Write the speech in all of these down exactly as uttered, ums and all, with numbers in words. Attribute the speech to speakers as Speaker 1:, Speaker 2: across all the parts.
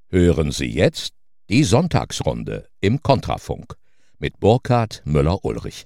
Speaker 1: Hören Sie jetzt die Sonntagsrunde im Kontrafunk mit Burkhard Müller-Ulrich.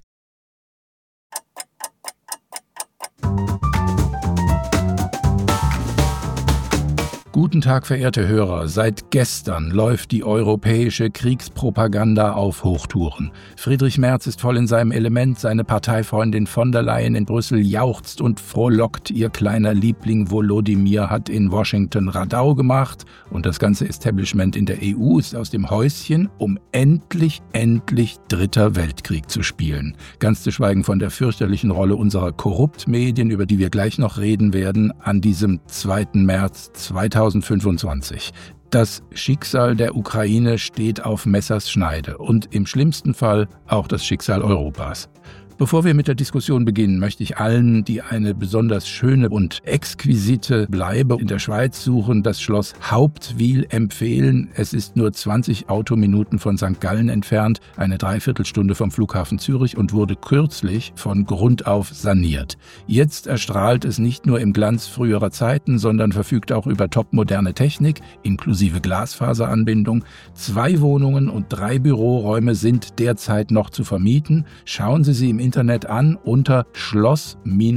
Speaker 2: Guten Tag, verehrte Hörer. Seit gestern läuft die europäische Kriegspropaganda auf Hochtouren. Friedrich Merz ist voll in seinem Element, seine Parteifreundin von der Leyen in Brüssel jauchzt und frohlockt, ihr kleiner Liebling Volodymyr hat in Washington Radau gemacht und das ganze Establishment in der E U ist aus dem Häuschen, um endlich, endlich Dritter Weltkrieg zu spielen. Ganz zu schweigen von der fürchterlichen Rolle unserer Korruptmedien, über die wir gleich noch reden werden, an diesem zweiten März zweitausendfünfundzwanzig. Das Schicksal der Ukraine steht auf Messers Schneide und im schlimmsten Fall auch das Schicksal Europas. Bevor wir mit der Diskussion beginnen, möchte ich allen, die eine besonders schöne und exquisite Bleibe in der Schweiz suchen, das Schloss Hauptwil empfehlen. Es ist nur zwanzig Autominuten von Sankt Gallen entfernt, eine Dreiviertelstunde vom Flughafen Zürich und wurde kürzlich von Grund auf saniert. Jetzt erstrahlt es nicht nur im Glanz früherer Zeiten, sondern verfügt auch über topmoderne Technik, inklusive Glasfaseranbindung. Zwei Wohnungen und drei Büroräume sind derzeit noch zu vermieten. Schauen Sie sie im Internet an unter schloss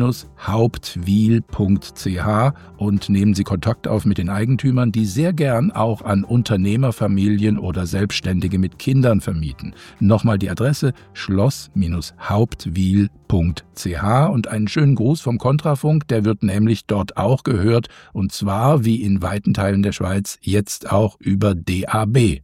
Speaker 2: Hauptwil punkt c h und nehmen Sie Kontakt auf mit den Eigentümern, die sehr gern auch an Unternehmerfamilien oder Selbstständige mit Kindern vermieten. Nochmal die Adresse schloss Hauptwil punkt c h und einen schönen Gruß vom Kontrafunk, der wird nämlich dort auch gehört und zwar wie in weiten Teilen der Schweiz jetzt auch über D A B.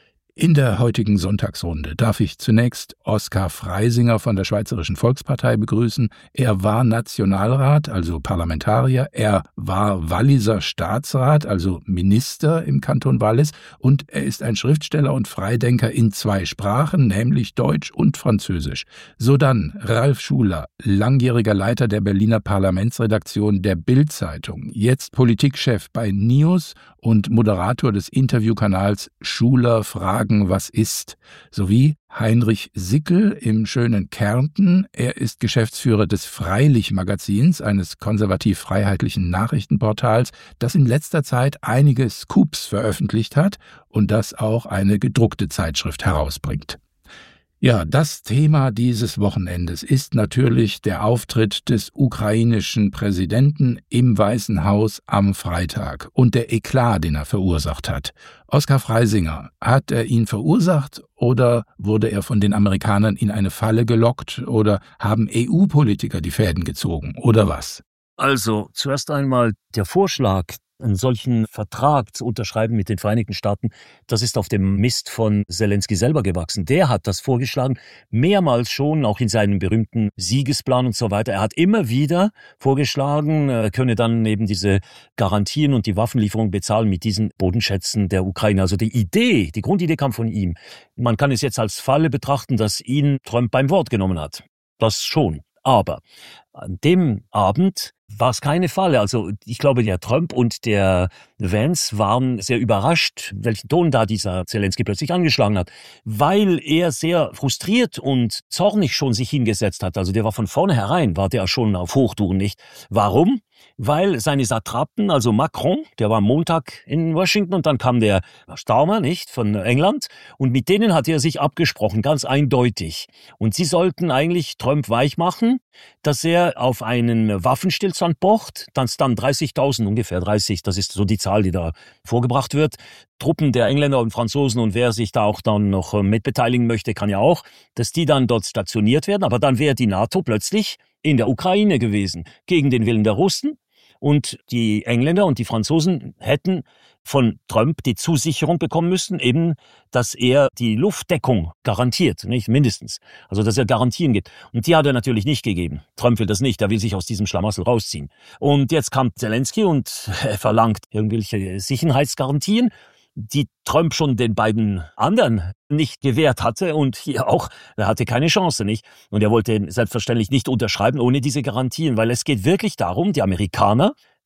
Speaker 2: In der heutigen Sonntagsrunde darf ich zunächst Oskar Freisinger von der Schweizerischen Volkspartei begrüßen. Er war Nationalrat, also Parlamentarier, er war Walliser Staatsrat, also Minister im Kanton Wallis und er ist ein Schriftsteller und Freidenker in zwei Sprachen, nämlich Deutsch und Französisch. Sodann Ralf Schuler, langjähriger Leiter der Berliner Parlamentsredaktion der Bild-Zeitung, jetzt Politikchef bei NIOS und Moderator des Interviewkanals Schuler Fragen, was ist, sowie Heinrich Sickel im schönen Kärnten. Er ist Geschäftsführer des Freilich-Magazins, eines konservativ-freiheitlichen Nachrichtenportals, das in letzter Zeit einige Scoops veröffentlicht hat und das auch eine gedruckte Zeitschrift herausbringt. Ja, das Thema dieses Wochenendes ist natürlich der Auftritt des ukrainischen Präsidenten im Weißen Haus am Freitag und der Eklat, den er verursacht hat. Oskar Freisinger, hat er ihn verursacht oder wurde er von den Amerikanern in eine Falle gelockt oder haben E U-Politiker die Fäden gezogen oder was?
Speaker 3: Also, zuerst einmal der Vorschlag, einen solchen Vertrag zu unterschreiben mit den Vereinigten Staaten, das ist auf dem Mist von Zelensky selber gewachsen. Der hat das vorgeschlagen, mehrmals schon, auch in seinem berühmten Siegesplan und so weiter. Er hat immer wieder vorgeschlagen, er könne dann eben diese Garantien und die Waffenlieferung bezahlen mit diesen Bodenschätzen der Ukraine. Also die Idee, die Grundidee kam von ihm. Man kann es jetzt als Falle betrachten, dass ihn Trump beim Wort genommen hat. Das schon. Aber an dem Abend war es keine Falle. Also ich glaube, der Trump und der Vance waren sehr überrascht, welchen Ton da dieser Zelensky plötzlich angeschlagen hat, weil er sehr frustriert und zornig schon sich hingesetzt hat. Also der war von vornherein, war der schon auf Hochtouren, nicht? Warum? Weil seine Satrapen, also Macron, der war am Montag in Washington und dann kam der Starmer, nicht, von England und mit denen hat er sich abgesprochen, ganz eindeutig. Und sie sollten eigentlich Trump weich dass er auf einen Waffenstillstand pocht, dass dann dreißigtausend, ungefähr dreißig, das ist so die Zahl, die da vorgebracht wird, Truppen der Engländer und Franzosen und wer sich da auch dann noch mitbeteiligen möchte, kann ja auch, dass die dann dort stationiert werden, aber dann wäre die NATO plötzlich in der Ukraine gewesen, gegen den Willen der Russen. Und die Engländer und die Franzosen hätten von Trump die Zusicherung bekommen müssen, eben, dass er die Luftdeckung garantiert, nicht mindestens. Also, dass er Garantien gibt. Und die hat er natürlich nicht gegeben. Trump will das nicht, er will sich aus diesem Schlamassel rausziehen. Und jetzt kam Zelensky und er verlangt irgendwelche Sicherheitsgarantien, die Trump schon den beiden anderen nicht gewährt hatte und hier auch, er hatte keine Chance, nicht? Und er wollte selbstverständlich nicht unterschreiben ohne diese Garantien, weil es geht wirklich darum, die Amerikaner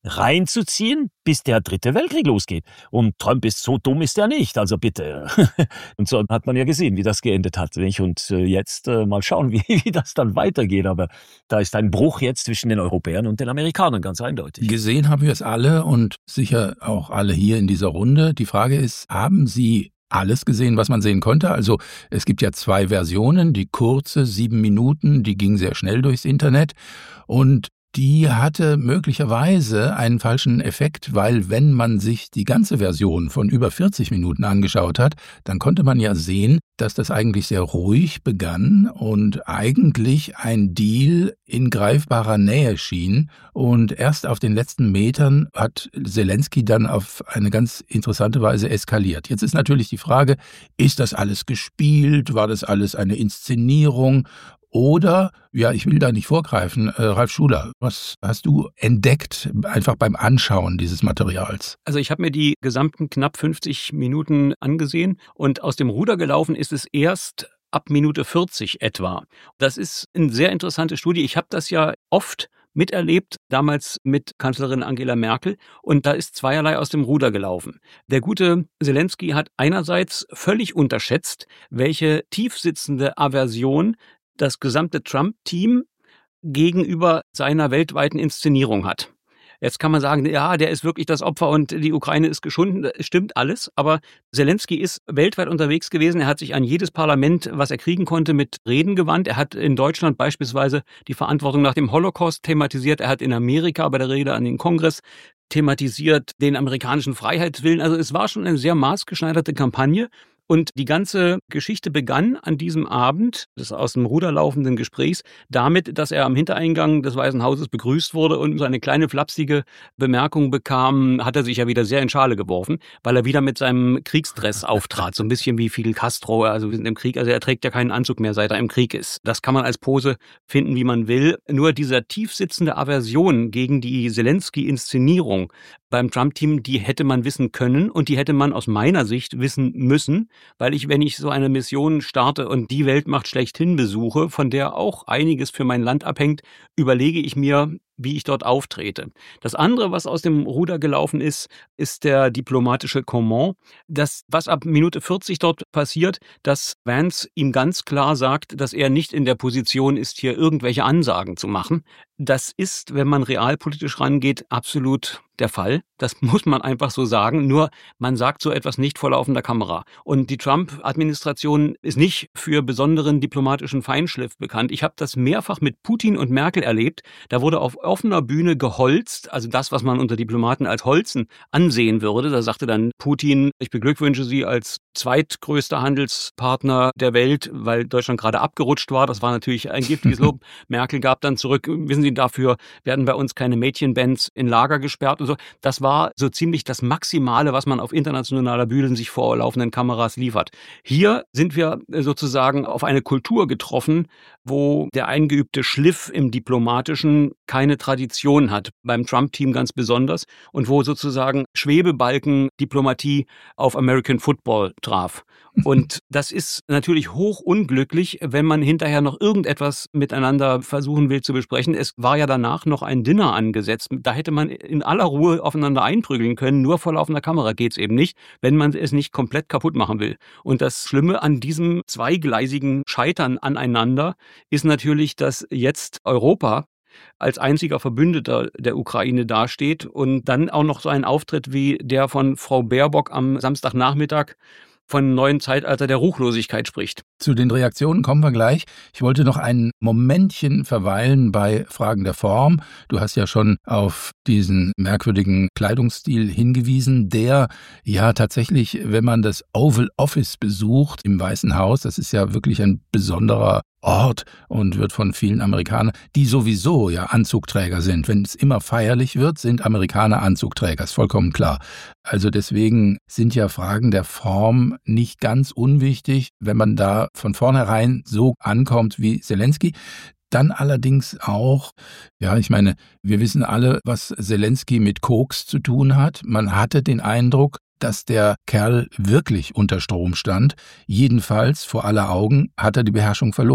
Speaker 3: reinzuziehen, bis der dritte Weltkrieg losgeht. Und Trump ist so dumm ist er nicht, also bitte. Und so hat man ja gesehen, wie das geendet hat. Nicht? Und jetzt äh, mal schauen, wie, wie das dann weitergeht. Aber da ist ein Bruch jetzt zwischen den Europäern und den Amerikanern, ganz eindeutig.
Speaker 2: Gesehen haben wir es alle und sicher auch alle hier in dieser Runde. Die Frage ist, haben Sie alles gesehen, was man sehen konnte? Also es gibt ja zwei Versionen, die kurze, sieben Minuten, die ging sehr schnell durchs Internet und die hatte möglicherweise einen falschen Effekt, weil wenn man sich die ganze Version von über vierzig Minuten angeschaut hat, dann konnte man ja sehen, dass das eigentlich sehr ruhig begann und eigentlich ein Deal in greifbarer Nähe schien. Und erst auf den letzten Metern hat Zelensky dann auf eine ganz interessante Weise eskaliert. Jetzt ist natürlich die Frage, ist das alles gespielt? War das alles eine Inszenierung? Oder, ja, ich will da nicht vorgreifen, äh, Ralf Schuler, was hast du entdeckt, einfach beim Anschauen dieses Materials?
Speaker 4: Also ich habe mir die gesamten knapp fünfzig Minuten angesehen und aus dem Ruder gelaufen ist es erst ab Minute vierzig etwa. Das ist eine sehr interessante Studie. Ich habe das ja oft miterlebt, damals mit Kanzlerin Angela Merkel. Und da ist zweierlei aus dem Ruder gelaufen. Der gute Zelensky hat einerseits völlig unterschätzt, welche tiefsitzende Aversion das gesamte Trump-Team gegenüber seiner weltweiten Inszenierung hat. Jetzt kann man sagen, ja, der ist wirklich das Opfer und die Ukraine ist geschunden. Das stimmt alles, aber Zelensky ist weltweit unterwegs gewesen. Er hat sich an jedes Parlament, was er kriegen konnte, mit Reden gewandt. Er hat in Deutschland beispielsweise die Verantwortung nach dem Holocaust thematisiert. Er hat in Amerika bei der Rede an den Kongress thematisiert den amerikanischen Freiheitswillen. Also es war schon eine sehr maßgeschneiderte Kampagne. Und die ganze Geschichte begann an diesem Abend des aus dem Ruder laufenden Gesprächs damit, dass er am Hintereingang des Weißen Hauses begrüßt wurde und so eine kleine flapsige Bemerkung bekam, hat er sich ja wieder sehr in Schale geworfen, weil er wieder mit seinem Kriegsdress auftrat, so ein bisschen wie Fidel Castro, also wir sind im Krieg, also er trägt ja keinen Anzug mehr, seit er im Krieg ist. Das kann man als Pose finden, wie man will. Nur dieser tiefsitzende Aversion gegen die Zelensky-Inszenierung beim Trump-Team, die hätte man wissen können und die hätte man aus meiner Sicht wissen müssen, weil ich, wenn ich so eine Mission starte und die Weltmacht schlechthin besuche, von der auch einiges für mein Land abhängt, überlege ich mir, wie ich dort auftrete. Das andere, was aus dem Ruder gelaufen ist, ist der diplomatische Comment. Das, was ab Minute vierzig dort passiert, dass Vance ihm ganz klar sagt, dass er nicht in der Position ist, hier irgendwelche Ansagen zu machen. Das ist, wenn man realpolitisch rangeht, absolut der Fall. Das muss man einfach so sagen. Nur man sagt so etwas nicht vor laufender Kamera. Und die Trump-Administration ist nicht für besonderen diplomatischen Feinschliff bekannt. Ich habe das mehrfach mit Putin und Merkel erlebt. Da wurde auf offener Bühne geholzt, also das, was man unter Diplomaten als Holzen ansehen würde. Da sagte dann Putin, ich beglückwünsche Sie als zweitgrößter Handelspartner der Welt, weil Deutschland gerade abgerutscht war. Das war natürlich ein giftiges Lob. Merkel gab dann zurück, wissen Sie, dafür werden bei uns keine Mädchenbands in Lager gesperrt und so. Das war so ziemlich das Maximale, was man auf internationaler Bühne sich vor laufenden Kameras liefert. Hier sind wir sozusagen auf eine Kultur getroffen, wo der eingeübte Schliff im Diplomatischen keine Tradition hat, beim Trump-Team ganz besonders, und wo sozusagen Schwebebalken-Diplomatie auf American Football traf. Und das ist natürlich hoch unglücklich, wenn man hinterher noch irgendetwas miteinander versuchen will zu besprechen. Es war ja danach noch ein Dinner angesetzt. Da hätte man in aller Ruhe aufeinander einprügeln können. Nur vor laufender Kamera geht's eben nicht, wenn man es nicht komplett kaputt machen will. Und das Schlimme an diesem zweigleisigen Scheitern aneinander ist natürlich, dass jetzt Europa als einziger Verbündeter der Ukraine dasteht und dann auch noch so ein Auftritt wie der von Frau Baerbock am Samstagnachmittag von einem neuen Zeitalter der Ruchlosigkeit spricht.
Speaker 2: Zu den Reaktionen kommen wir gleich. Ich wollte noch ein Momentchen verweilen bei Fragen der Form. Du hast ja schon auf diesen merkwürdigen Kleidungsstil hingewiesen, der ja tatsächlich, wenn man das Oval Office besucht im Weißen Haus, das ist ja wirklich ein besonderer Ort und wird von vielen Amerikanern, die sowieso ja Anzugträger sind. Wenn es immer feierlich wird, sind Amerikaner Anzugträger, ist vollkommen klar. Also deswegen sind ja Fragen der Form nicht ganz unwichtig, wenn man da von vornherein so ankommt wie Zelensky. Dann allerdings auch, ja, ich meine, wir wissen alle, was Zelensky mit Koks zu tun hat. Man hatte den Eindruck, dass der Kerl wirklich unter Strom stand. Jedenfalls, vor aller Augen, hat er die Beherrschung verloren.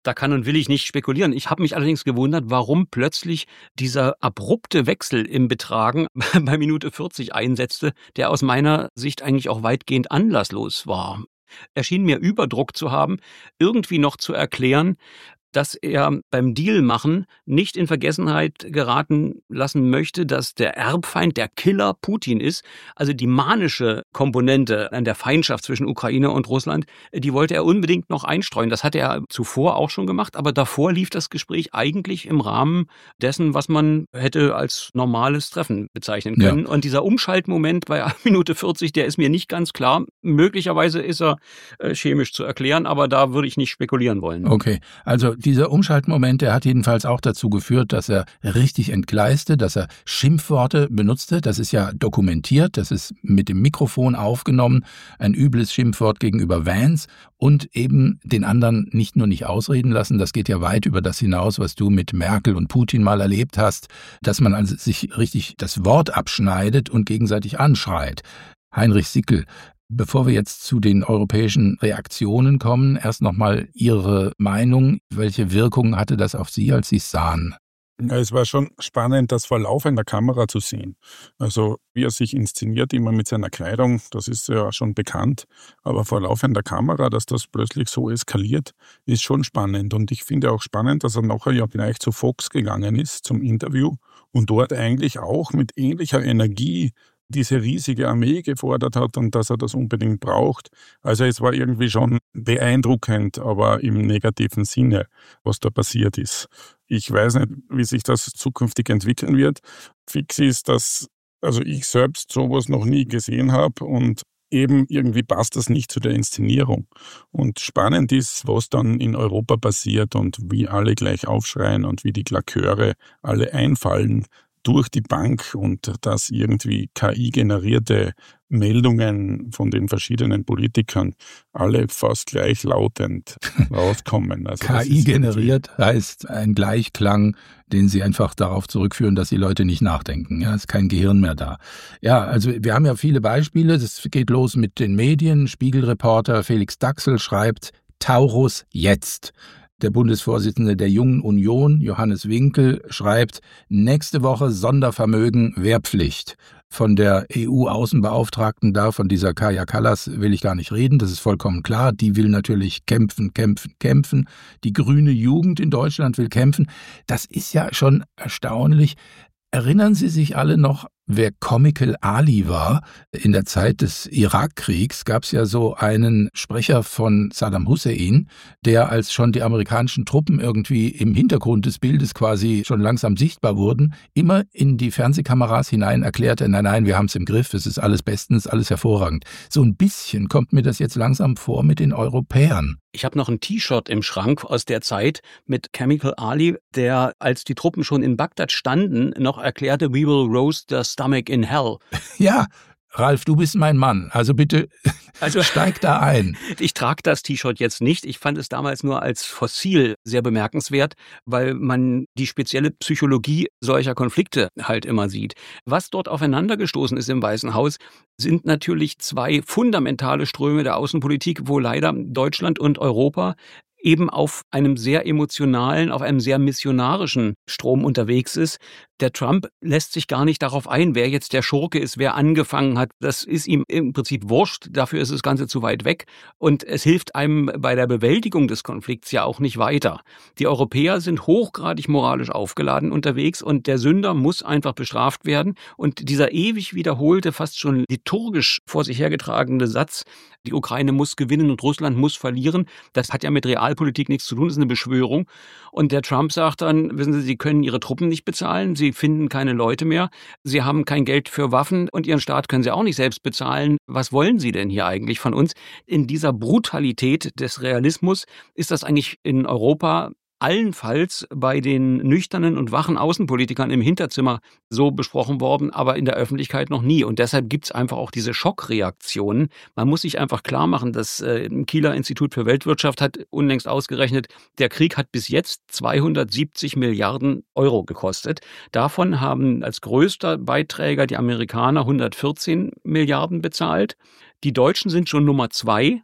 Speaker 4: Da kann und will ich nicht spekulieren. Ich habe mich allerdings gewundert, warum plötzlich dieser abrupte Wechsel im Betragen bei Minute vierzig einsetzte, der aus meiner Sicht eigentlich auch weitgehend anlasslos war. Er schien mir Überdruck zu haben, irgendwie noch zu erklären, dass er beim Deal machen nicht in Vergessenheit geraten lassen möchte, dass der Erbfeind, der Killer Putin ist. Also die manische Komponente an der Feindschaft zwischen Ukraine und Russland, die wollte er unbedingt noch einstreuen. Das hat er zuvor auch schon gemacht, aber davor lief das Gespräch eigentlich im Rahmen dessen, was man hätte als normales Treffen bezeichnen können. Ja. Und dieser Umschaltmoment bei Minute vierzig, der ist mir nicht ganz klar. Möglicherweise ist er äh, chemisch zu erklären, aber da würde ich nicht spekulieren wollen.
Speaker 2: Okay, also dieser Umschaltmoment, der hat jedenfalls auch dazu geführt, dass er richtig entgleiste, dass er Schimpfworte benutzte. Das ist ja dokumentiert, das ist mit dem Mikrofon aufgenommen, ein übles Schimpfwort gegenüber Vance und eben den anderen nicht nur nicht ausreden lassen, das geht ja weit über das hinaus, was du mit Merkel und Putin mal erlebt hast, dass man also sich richtig das Wort abschneidet und gegenseitig anschreit. Heinrich Sickel, bevor wir jetzt zu den europäischen Reaktionen kommen, erst nochmal Ihre Meinung. Welche Wirkung hatte das auf Sie, als Sie es sahen?
Speaker 5: Ja, es war schon spannend, das vor laufender Kamera zu sehen. Also wie er sich inszeniert, immer mit seiner Kleidung, das ist ja schon bekannt. Aber vor laufender Kamera, dass das plötzlich so eskaliert, ist schon spannend. Und ich finde auch spannend, dass er nachher ja gleich zu Fox gegangen ist, zum Interview, und dort eigentlich auch mit ähnlicher Energie diese riesige Armee gefordert hat und dass er das unbedingt braucht. Also es war irgendwie schon beeindruckend, aber im negativen Sinne, was da passiert ist. Ich weiß nicht, wie sich das zukünftig entwickeln wird. Fix ist, dass also ich selbst sowas noch nie gesehen habe und eben irgendwie passt das nicht zu der Inszenierung. Und spannend ist, was dann in Europa passiert und wie alle gleich aufschreien und wie die Klaköre alle einfallen durch die Bank und dass irgendwie K I-generierte Meldungen von den verschiedenen Politikern alle fast gleichlautend rauskommen. Also
Speaker 2: K I generiert heißt ein Gleichklang, den Sie einfach darauf zurückführen, dass die Leute nicht nachdenken. Ja, ist kein Gehirn mehr da. Ja, also wir haben ja viele Beispiele. Das geht los mit den Medien. Spiegelreporter Felix Daxel schreibt: Taurus jetzt. Der Bundesvorsitzende der Jungen Union, Johannes Winkel, schreibt: nächste Woche Sondervermögen Wehrpflicht. Von der E U-Außenbeauftragten da, von dieser Kaja Kallas, will ich gar nicht reden, das ist vollkommen klar. Die will natürlich kämpfen, kämpfen, kämpfen. Die grüne Jugend in Deutschland will kämpfen. Das ist ja schon erstaunlich. Erinnern Sie sich alle noch, wer Comical Ali war? In der Zeit des Irakkriegs gab es ja so einen Sprecher von Saddam Hussein, der, als schon die amerikanischen Truppen irgendwie im Hintergrund des Bildes quasi schon langsam sichtbar wurden, immer in die Fernsehkameras hinein erklärte: nein, nein, wir haben es im Griff, es ist alles bestens, alles hervorragend. So ein bisschen kommt mir das jetzt langsam vor mit den Europäern.
Speaker 4: Ich habe noch ein T-Shirt im Schrank aus der Zeit mit Chemical Ali, der, als die Truppen schon in Bagdad standen, noch erklärte: We will roast the stomach in hell.
Speaker 2: Ja, Ralf, du bist mein Mann, also bitte also, steig da ein.
Speaker 4: Ich trage das T-Shirt jetzt nicht. Ich fand es damals nur als Fossil sehr bemerkenswert, weil man die spezielle Psychologie solcher Konflikte halt immer sieht. Was dort aufeinandergestoßen ist im Weißen Haus, sind natürlich zwei fundamentale Ströme der Außenpolitik, wo leider Deutschland und Europa eben auf einem sehr emotionalen, auf einem sehr missionarischen Strom unterwegs ist. Der Trump lässt sich gar nicht darauf ein, wer jetzt der Schurke ist, wer angefangen hat. Das ist ihm im Prinzip wurscht. Dafür ist das Ganze zu weit weg. Und es hilft einem bei der Bewältigung des Konflikts ja auch nicht weiter. Die Europäer sind hochgradig moralisch aufgeladen unterwegs und der Sünder muss einfach bestraft werden. Und dieser ewig wiederholte, fast schon liturgisch vor sich hergetragene Satz: die Ukraine muss gewinnen und Russland muss verlieren, das hat ja mit Realpolitik nichts zu tun, das ist eine Beschwörung. Und der Trump sagt dann: wissen Sie, Sie können Ihre Truppen nicht bezahlen, Sie finden keine Leute mehr, Sie haben kein Geld für Waffen und Ihren Staat können Sie auch nicht selbst bezahlen. Was wollen Sie denn hier eigentlich von uns? In dieser Brutalität des Realismus ist das eigentlich in Europa allenfalls bei den nüchternen und wachen Außenpolitikern im Hinterzimmer so besprochen worden, aber in der Öffentlichkeit noch nie. Und deshalb gibt's einfach auch diese Schockreaktionen. Man muss sich einfach klar machen, das äh, Kieler Institut für Weltwirtschaft hat unlängst ausgerechnet, der Krieg hat bis jetzt zweihundertsiebzig Milliarden Euro gekostet. Davon haben als größter Beiträger die Amerikaner hundertvierzehn Milliarden bezahlt. Die Deutschen sind schon Nummer zwei.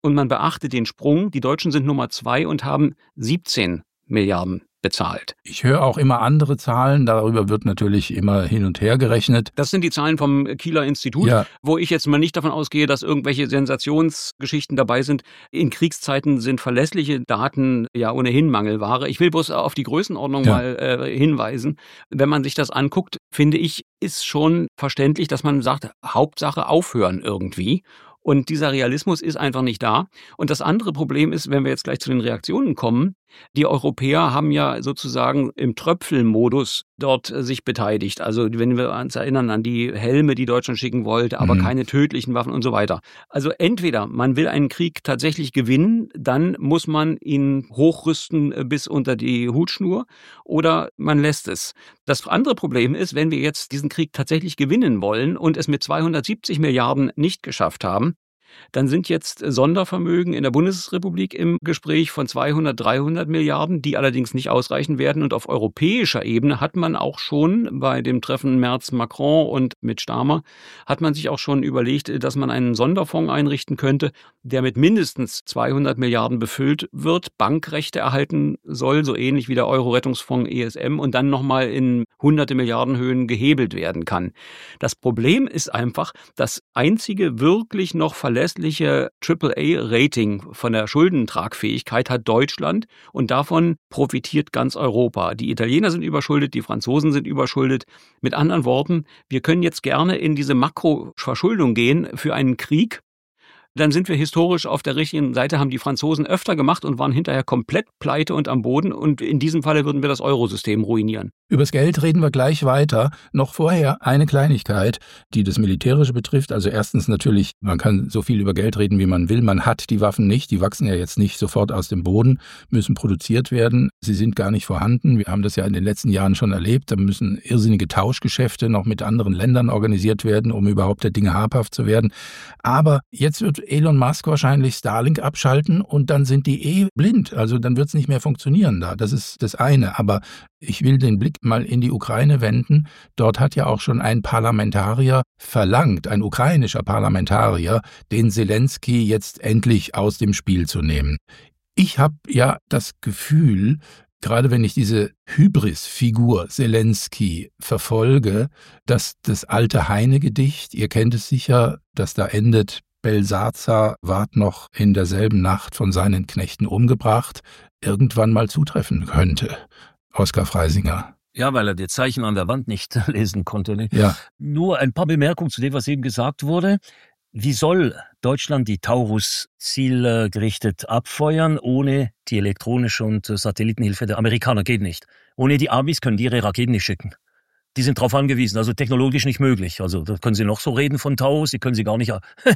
Speaker 4: und man beachte den Sprung, die Deutschen sind Nummer zwei und haben siebzehn Milliarden bezahlt.
Speaker 2: Ich höre auch immer andere Zahlen, darüber wird natürlich immer hin und her gerechnet.
Speaker 4: Das sind die Zahlen vom Kieler Institut,
Speaker 2: ja.
Speaker 4: Wo ich jetzt mal nicht davon ausgehe, dass irgendwelche Sensationsgeschichten dabei sind. In Kriegszeiten sind verlässliche Daten ja ohnehin Mangelware. Ich will bloß auf die Größenordnung ja. mal äh, hinweisen. Wenn man sich das anguckt, finde ich, ist schon verständlich, dass man sagt, Hauptsache aufhören irgendwie. Und dieser Realismus ist einfach nicht da. Und das andere Problem ist, wenn wir jetzt gleich zu den Reaktionen kommen, die Europäer haben ja sozusagen im Tröpfelmodus dort sich beteiligt. Also wenn wir uns erinnern an die Helme, die Deutschland schicken wollte, aber mhm. keine tödlichen Waffen und so weiter. Also entweder man will einen Krieg tatsächlich gewinnen, dann muss man ihn hochrüsten bis unter die Hutschnur oder man lässt es. Das andere Problem ist, wenn wir jetzt diesen Krieg tatsächlich gewinnen wollen und es mit zweihundertsiebzig Milliarden nicht geschafft haben, dann sind jetzt Sondervermögen in der Bundesrepublik im Gespräch von zweihundert, dreihundert Milliarden, die allerdings nicht ausreichen werden. Und auf europäischer Ebene hat man auch schon bei dem Treffen Merz-Macron und mit Starmer, hat man sich auch schon überlegt, dass man einen Sonderfonds einrichten könnte, der mit mindestens zweihundert Milliarden befüllt wird, Bankrechte erhalten soll, so ähnlich wie der Euro-Rettungsfonds E S M und dann nochmal in hunderte Milliarden Höhen gehebelt werden kann. Das Problem ist einfach, das einzige wirklich noch verlässliche Triple A-Rating von der Schuldentragfähigkeit hat Deutschland und davon profitiert ganz Europa. Die Italiener sind überschuldet, die Franzosen sind überschuldet. Mit anderen Worten, wir können jetzt gerne in diese Makroverschuldung gehen für einen Krieg. Dann sind wir historisch auf der richtigen Seite, haben die Franzosen öfter gemacht und waren hinterher komplett pleite und am Boden. Und in diesem Falle würden wir das Eurosystem ruinieren.
Speaker 2: Übers Geld reden wir gleich weiter. Noch vorher eine Kleinigkeit, die das Militärische betrifft. Also erstens natürlich, man kann so viel über Geld reden, wie man will. Man hat die Waffen nicht. Die wachsen ja jetzt nicht sofort aus dem Boden, müssen produziert werden. Sie sind gar nicht vorhanden. Wir haben das ja in den letzten Jahren schon erlebt. Da müssen irrsinnige Tauschgeschäfte noch mit anderen Ländern organisiert werden, um überhaupt der Dinge habhaft zu werden. Aber jetzt wird Elon Musk wahrscheinlich Starlink abschalten und dann sind die eh blind. Also dann wird es nicht mehr funktionieren da. Das ist das eine. Aber ich will den Blick mal in die Ukraine wenden. Dort hat ja auch schon ein Parlamentarier verlangt, ein ukrainischer Parlamentarier, den Selenskyj jetzt endlich aus dem Spiel zu nehmen. Ich habe ja das Gefühl, gerade wenn ich diese Hybris-Figur Selenskyj verfolge, dass das alte Heine-Gedicht, ihr kennt es sicher, das da endet, Belsazar ward noch in derselben Nacht von seinen Knechten umgebracht, irgendwann mal zutreffen könnte. Oskar Freisinger.
Speaker 3: Ja, weil er die Zeichen an der Wand nicht lesen konnte.
Speaker 2: Ja.
Speaker 3: Nur ein paar Bemerkungen zu dem, was eben gesagt wurde. Wie soll Deutschland die Taurus zielgerichtet abfeuern, ohne die elektronische und Satellitenhilfe der Amerikaner? Geht nicht. Ohne die Amis können die ihre Raketen nicht schicken. Die sind darauf angewiesen, also technologisch nicht möglich. Also da können Sie noch so reden von Taurus, Sie können sie gar nicht...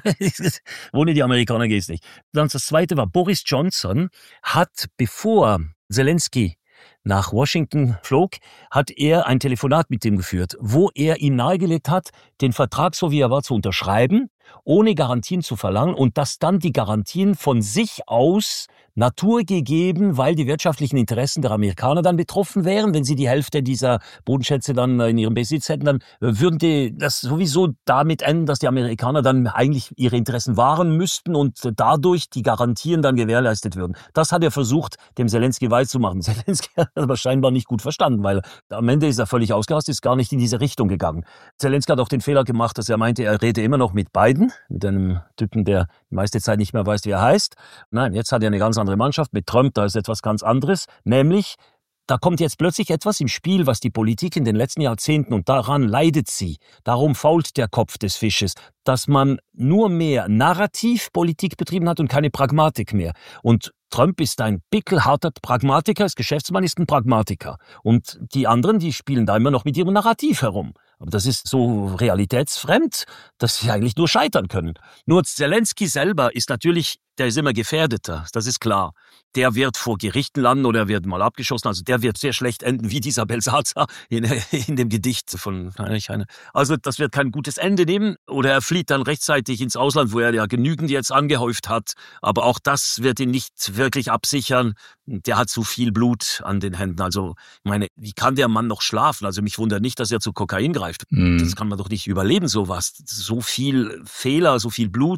Speaker 3: Ohne die Amerikaner geht's nicht. Dann das Zweite war, Boris Johnson hat, bevor Selenskyj nach Washington flog, hat er ein Telefonat mit ihm geführt, wo er ihm nahegelegt hat, den Vertrag, so wie er war, zu unterschreiben, ohne Garantien zu verlangen und dass dann die Garantien von sich aus naturgegeben, weil die wirtschaftlichen Interessen der Amerikaner dann betroffen wären. Wenn sie die Hälfte dieser Bodenschätze dann in ihrem Besitz hätten, dann würden die das sowieso damit enden, dass die Amerikaner dann eigentlich ihre Interessen wahren müssten und dadurch die Garantien dann gewährleistet würden. Das hat er versucht, dem Selenskyj weiszumachen. Selenskyj hat aber scheinbar nicht gut verstanden, weil am Ende ist er völlig ausgerastet, ist gar nicht in diese Richtung gegangen. Selenskyj hat auch den Fehler gemacht, dass er meinte, er rede immer noch mit Biden, mit einem Typen, der die meiste Zeit nicht mehr weiß, wie er heißt. Nein, jetzt hat er eine ganz andere Mannschaft. Mit Trump, da ist etwas ganz anderes, nämlich da kommt jetzt plötzlich etwas im Spiel, was die Politik in den letzten Jahrzehnten, und daran leidet sie, darum fault der Kopf des Fisches, dass man nur mehr Narrativpolitik betrieben hat und keine Pragmatik mehr. Und Trump ist ein pickelharter Pragmatiker, ist Geschäftsmann, ist ein Pragmatiker. Und die anderen, die spielen da immer noch mit ihrem Narrativ herum. Aber das ist so realitätsfremd, dass sie eigentlich nur scheitern können. Nur Selenskyj selber ist natürlich, der ist immer gefährdeter, das ist klar. Der wird vor Gerichten landen oder wird mal abgeschossen, also der wird sehr schlecht enden, wie dieser Belsazar in, in dem Gedicht von Heine. Also das wird kein gutes Ende nehmen, oder er flieht dann rechtzeitig ins Ausland, wo er ja genügend jetzt angehäuft hat, aber auch das wird ihn nicht wirklich absichern. Der hat zu viel Blut an den Händen, also ich meine, wie kann der Mann noch schlafen? Also mich wundert nicht, dass er zu Kokain greift. Mm. Das kann man doch nicht überleben, sowas. So viel Fehler, so viel Blut.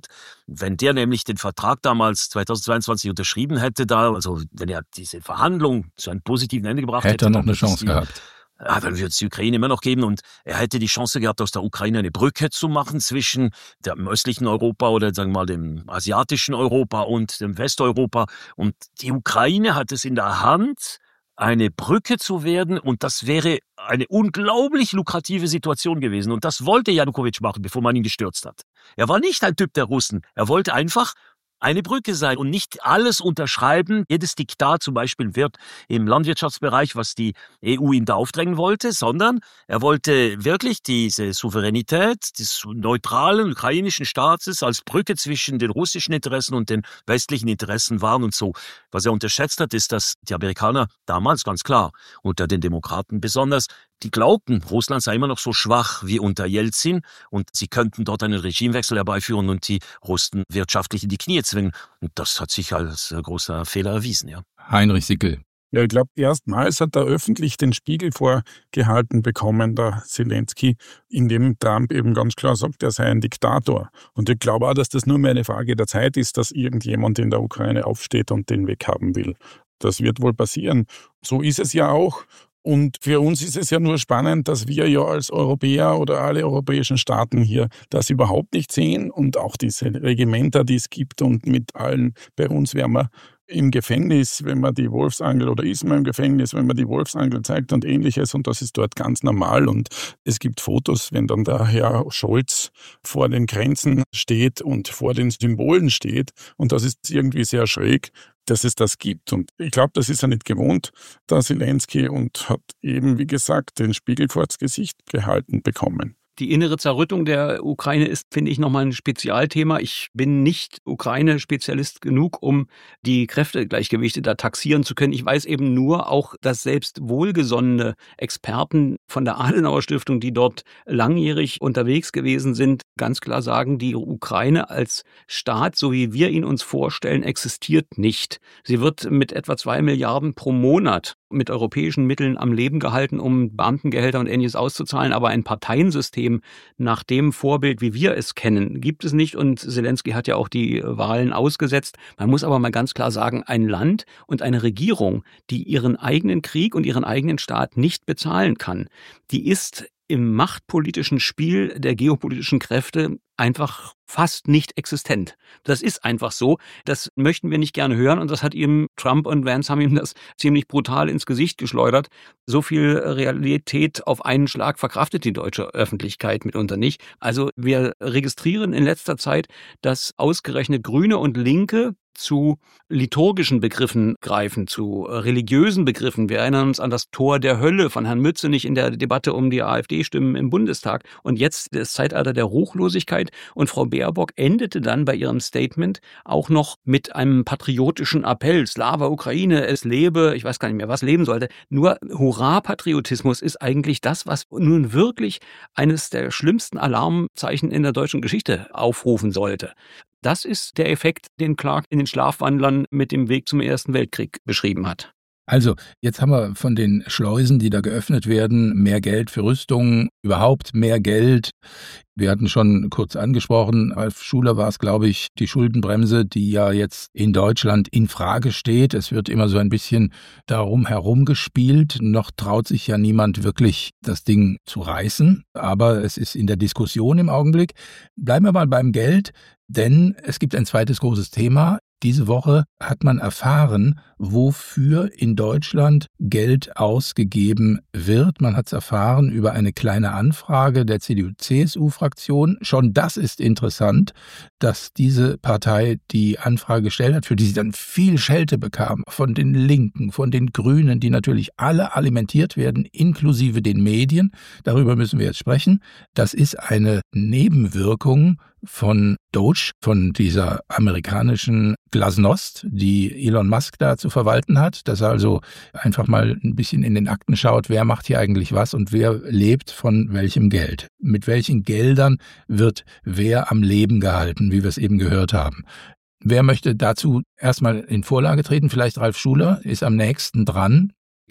Speaker 3: Wenn der nämlich den Vertrag damals zweitausendzweiundzwanzig unterschrieben hätte, da, also wenn er diese Verhandlung zu einem positiven Ende gebracht hätte,
Speaker 2: hätte er noch eine Chance gehabt.
Speaker 3: Ja, dann würde es die Ukraine immer noch geben und er hätte die Chance gehabt, aus der Ukraine eine Brücke zu machen zwischen dem östlichen Europa oder sagen wir mal dem asiatischen Europa und dem Westeuropa. Und die Ukraine hat es in der Hand, eine Brücke zu werden und das wäre eine unglaublich lukrative Situation gewesen. Und das wollte Janukowitsch machen, bevor man ihn gestürzt hat. Er war nicht ein Typ der Russen. Er wollte einfach eine Brücke sein und nicht alles unterschreiben. Jedes Diktat zum Beispiel wird im Landwirtschaftsbereich, was die E U ihm da aufdrängen wollte, sondern er wollte wirklich diese Souveränität des neutralen ukrainischen Staates als Brücke zwischen den russischen Interessen und den westlichen Interessen wahren und so. Was er unterschätzt hat, ist, dass die Amerikaner damals ganz klar, unter den Demokraten besonders, die glaubten, Russland sei immer noch so schwach wie unter Jelzin und sie könnten dort einen Regimewechsel herbeiführen und die Russen wirtschaftlich in die Knie zwingen. Und das hat sich als großer Fehler erwiesen, ja.
Speaker 2: Heinrich Sickel.
Speaker 5: Ja, ich glaube, erstmals hat er öffentlich den Spiegel vorgehalten bekommen, der Zelensky, in dem Trump eben ganz klar sagt, er sei ein Diktator. Und ich glaube auch, dass das nur mehr eine Frage der Zeit ist, dass irgendjemand in der Ukraine aufsteht und den weghaben will. Das wird wohl passieren. So ist es ja auch. Und für uns ist es ja nur spannend, dass wir ja als Europäer oder alle europäischen Staaten hier das überhaupt nicht sehen und auch diese Regimenter, die es gibt und mit allen, bei uns wären wir im Gefängnis, wenn man die Wolfsangel oder ist man im Gefängnis, wenn man die Wolfsangel zeigt und ähnliches und das ist dort ganz normal und es gibt Fotos, wenn dann der Herr Scholz vor den Grenzen steht und vor den Symbolen steht und das ist irgendwie sehr schräg, dass es das gibt. Und ich glaube, das ist er nicht gewohnt, der Zelensky, und hat eben, wie gesagt, den Spiegel vors Gesicht gehalten bekommen.
Speaker 4: Die innere Zerrüttung der Ukraine ist, finde ich, nochmal ein Spezialthema. Ich bin nicht Ukraine-Spezialist genug, um die Kräftegleichgewichte da taxieren zu können. Ich weiß eben nur auch, dass selbst wohlgesonnene Experten von der Adenauer Stiftung, die dort langjährig unterwegs gewesen sind, ganz klar sagen, die Ukraine als Staat, so wie wir ihn uns vorstellen, existiert nicht. Sie wird mit etwa zwei Milliarden pro Monat mit europäischen Mitteln am Leben gehalten, um Beamtengehälter und Ähnliches auszuzahlen. Aber ein Parteiensystem nach dem Vorbild, wie wir es kennen, gibt es nicht. Und Zelensky hat ja auch die Wahlen ausgesetzt. Man muss aber mal ganz klar sagen, ein Land und eine Regierung, die ihren eigenen Krieg und ihren eigenen Staat nicht bezahlen kann, die ist im machtpolitischen Spiel der geopolitischen Kräfte einfach fast nicht existent. Das ist einfach so. Das möchten wir nicht gerne hören und das hat ihm Trump und Vance haben ihm das ziemlich brutal ins Gesicht geschleudert. So viel Realität auf einen Schlag verkraftet die deutsche Öffentlichkeit mitunter nicht. Also wir registrieren in letzter Zeit, dass ausgerechnet Grüne und Linke zu liturgischen Begriffen greifen, zu religiösen Begriffen. Wir erinnern uns an das Tor der Hölle von Herrn Mützenich in der Debatte um die AfD-Stimmen im Bundestag. Und jetzt das Zeitalter der Ruchlosigkeit. Und Frau Baerbock endete dann bei ihrem Statement auch noch mit einem patriotischen Appell. Slava Ukraine, es lebe, ich weiß gar nicht mehr, was leben sollte. Nur Hurra-Patriotismus ist eigentlich das, was nun wirklich eines der schlimmsten Alarmzeichen in der deutschen Geschichte aufrufen sollte. Das ist der Effekt, den Clark in den Schlafwandlern mit dem Weg zum Ersten Weltkrieg beschrieben hat.
Speaker 2: Also, jetzt haben wir von den Schleusen, die da geöffnet werden, mehr Geld für Rüstungen, überhaupt mehr Geld. Wir hatten schon kurz angesprochen, Ralf Schuler war es, glaube ich, die Schuldenbremse, die ja jetzt in Deutschland in Frage steht. Es wird immer so ein bisschen darum herumgespielt. Noch traut sich ja niemand wirklich, das Ding zu reißen. Aber es ist in der Diskussion im Augenblick. Bleiben wir mal beim Geld, denn es gibt ein zweites großes Thema. Diese Woche hat man erfahren, wofür in Deutschland Geld ausgegeben wird. Man hat es erfahren über eine kleine Anfrage der C D U-C S U-Fraktion. Schon das ist interessant, dass diese Partei die Anfrage gestellt hat, für die sie dann viel Schelte bekam von den Linken, von den Grünen, die natürlich alle alimentiert werden, inklusive den Medien. Darüber müssen wir jetzt sprechen. Das ist eine Nebenwirkung von Doge, von dieser amerikanischen Glasnost, die Elon Musk da zu verwalten hat, dass er also einfach mal ein bisschen in den Akten schaut, wer macht hier eigentlich was und wer lebt von welchem Geld. Mit welchen Geldern wird wer am Leben gehalten, wie wir es eben gehört haben. Wer möchte dazu erstmal in Vorlage treten? Vielleicht Ralf Schuler ist am nächsten dran.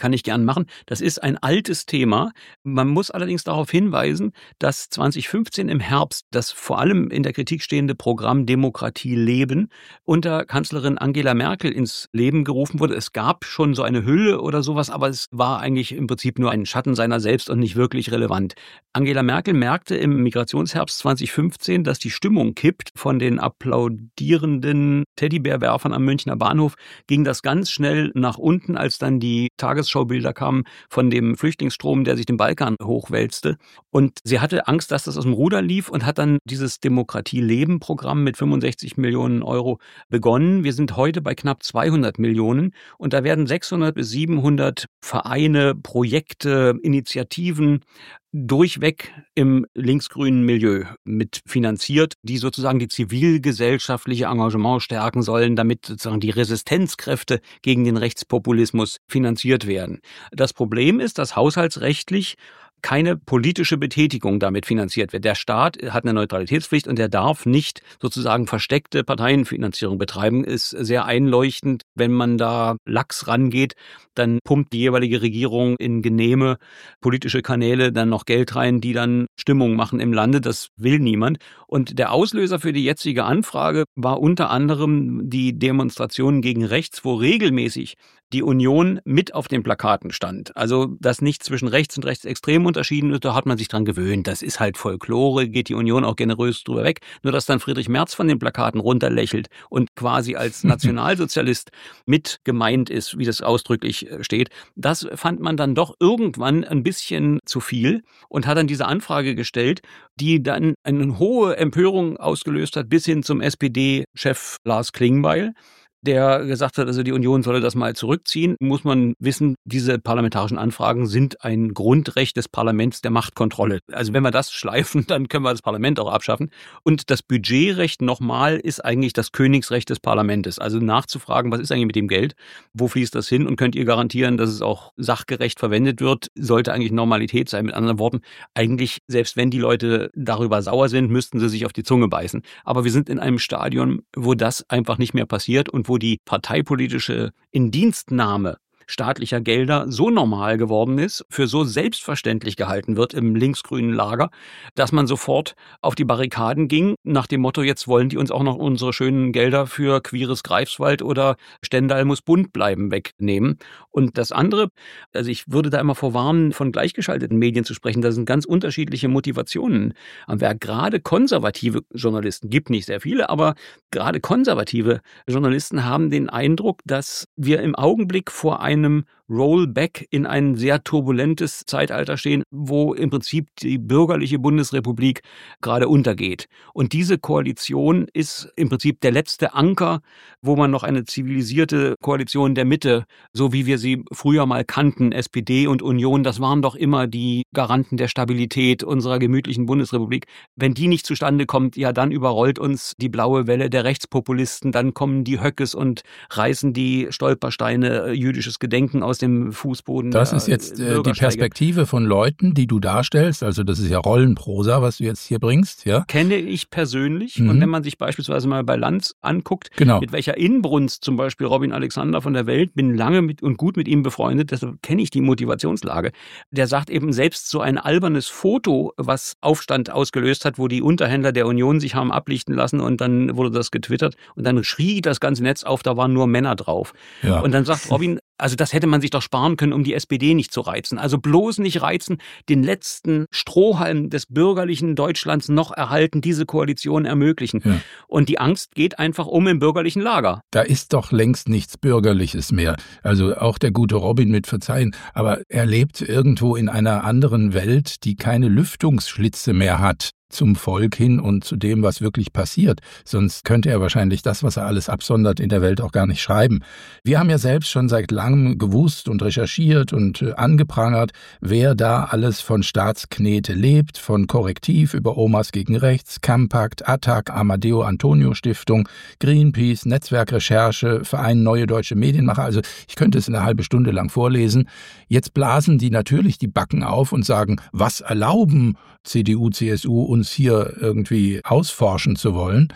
Speaker 4: kann ich gern machen. Das ist ein altes Thema. Man muss allerdings darauf hinweisen, dass zwanzig fünfzehn im Herbst das vor allem in der Kritik stehende Programm Demokratie leben unter Kanzlerin Angela Merkel ins Leben gerufen wurde. Es gab schon so eine Hülle oder sowas, aber es war eigentlich im Prinzip nur ein Schatten seiner selbst und nicht wirklich relevant. Angela Merkel merkte im Migrationsherbst zwanzig fünfzehn, dass die Stimmung kippt. Von den applaudierenden Teddybärwerfern am Münchner Bahnhof ging das ganz schnell nach unten, als dann die Tagesschaubilder kamen von dem Flüchtlingsstrom, der sich den Balkan hochwälzte. Und sie hatte Angst, dass das aus dem Ruder lief und hat dann dieses Demokratie-Leben-Programm mit fünfundsechzig Millionen Euro begonnen. Wir sind heute bei knapp zweihundert Millionen und da werden sechshundert bis siebenhundert Vereine, Projekte, Initiativen durchweg im linksgrünen Milieu mit finanziert, die sozusagen die zivilgesellschaftliche Engagement stärken sollen, damit sozusagen die Resistenzkräfte gegen den Rechtspopulismus finanziert werden. Das Problem ist, dass haushaltsrechtlich keine politische Betätigung damit finanziert wird. Der Staat hat eine Neutralitätspflicht und der darf nicht sozusagen versteckte Parteienfinanzierung betreiben. Ist sehr einleuchtend, wenn man da lax rangeht, dann pumpt die jeweilige Regierung in genehme politische Kanäle dann noch Geld rein, die dann Stimmung machen im Lande. Das will niemand. Und der Auslöser für die jetzige Anfrage war unter anderem die Demonstrationen gegen rechts, wo regelmäßig die Union mit auf den Plakaten stand. Also, dass nicht zwischen rechts und rechtsextrem unterschieden wird, da hat man sich dran gewöhnt. Das ist halt Folklore, geht die Union auch generös drüber weg. Nur, dass dann Friedrich Merz von den Plakaten runterlächelt und quasi als Nationalsozialist mit gemeint ist, wie das ausdrücklich steht, das fand man dann doch irgendwann ein bisschen zu viel und hat dann diese Anfrage gestellt, die dann eine hohe Empörung ausgelöst hat, bis hin zum S P D-Chef Lars Klingbeil, der gesagt hat, also die Union solle das mal zurückziehen. Muss man wissen, diese parlamentarischen Anfragen sind ein Grundrecht des Parlaments der Machtkontrolle. Also wenn wir das schleifen, dann können wir das Parlament auch abschaffen. Und das Budgetrecht nochmal ist eigentlich das Königsrecht des Parlaments. Also nachzufragen, was ist eigentlich mit dem Geld? Wo fließt das hin? Und könnt ihr garantieren, dass es auch sachgerecht verwendet wird? Sollte eigentlich Normalität sein. Mit anderen Worten, eigentlich, selbst wenn die Leute darüber sauer sind, müssten sie sich auf die Zunge beißen. Aber wir sind in einem Stadium, wo das einfach nicht mehr passiert und wo die parteipolitische Indienstnahme staatlicher Gelder so normal geworden ist, für so selbstverständlich gehalten wird im linksgrünen Lager, dass man sofort auf die Barrikaden ging, nach dem Motto, jetzt wollen die uns auch noch unsere schönen Gelder für queeres Greifswald oder Stendal muss bunt bleiben wegnehmen. Und das andere, also ich würde da immer vorwarnen, von gleichgeschalteten Medien zu sprechen, da sind ganz unterschiedliche Motivationen am Werk. Gerade konservative Journalisten, gibt nicht sehr viele, aber gerade konservative Journalisten haben den Eindruck, dass wir im Augenblick vor einem einem Rollback in ein sehr turbulentes Zeitalter stehen, wo im Prinzip die bürgerliche Bundesrepublik gerade untergeht. Und diese Koalition ist im Prinzip der letzte Anker, wo man noch eine zivilisierte Koalition der Mitte, so wie wir sie früher mal kannten, S P D und Union, das waren doch immer die Garanten der Stabilität unserer gemütlichen Bundesrepublik. Wenn die nicht zustande kommt, ja, dann überrollt uns die blaue Welle der Rechtspopulisten, dann kommen die Höckes und reißen die Stolpersteine jüdisches Gedenken aus dem Fußboden.
Speaker 2: Das ist jetzt äh, die Perspektive von Leuten, die du darstellst. Also das ist ja Rollenprosa, was du jetzt hier bringst. Ja?
Speaker 4: Kenne ich persönlich.
Speaker 2: Mhm.
Speaker 4: Und wenn man sich beispielsweise mal bei Lanz anguckt,
Speaker 2: genau.
Speaker 4: mit welcher Inbrunst zum Beispiel Robin Alexander von der Welt, bin lange mit und gut mit ihm befreundet, deshalb kenne ich die Motivationslage. Der sagt eben, selbst so ein albernes Foto, was Aufstand ausgelöst hat, wo die Unterhändler der Union sich haben ablichten lassen und dann wurde das getwittert und dann schrie das ganze Netz auf, da waren nur Männer drauf.
Speaker 2: Ja.
Speaker 4: Und dann sagt Robin, also das hätte man sich doch sparen können, um die S P D nicht zu reizen. Also bloß nicht reizen, den letzten Strohhalm des bürgerlichen Deutschlands noch erhalten, diese Koalition ermöglichen.
Speaker 2: Ja.
Speaker 4: Und die Angst geht einfach um im bürgerlichen Lager.
Speaker 2: Da ist doch längst nichts Bürgerliches mehr. Also auch der gute Robin mit Verzeihen, aber er lebt irgendwo in einer anderen Welt, die keine Lüftungsschlitze mehr hat zum Volk hin und zu dem, was wirklich passiert. Sonst könnte er wahrscheinlich das, was er alles absondert, in der Welt auch gar nicht schreiben. Wir haben ja selbst schon seit langem gewusst und recherchiert und äh, angeprangert, wer da alles von Staatsknete lebt, von Korrektiv über Omas gegen Rechts, Campakt, Attac, Amadeo Antonio Stiftung, Greenpeace, Netzwerkrecherche, Verein Neue Deutsche Medienmacher. Also ich könnte es eine halbe Stunde lang vorlesen. Jetzt blasen die natürlich die Backen auf und sagen, was erlauben C D U, C S U uns hier irgendwie ausforschen zu wollen.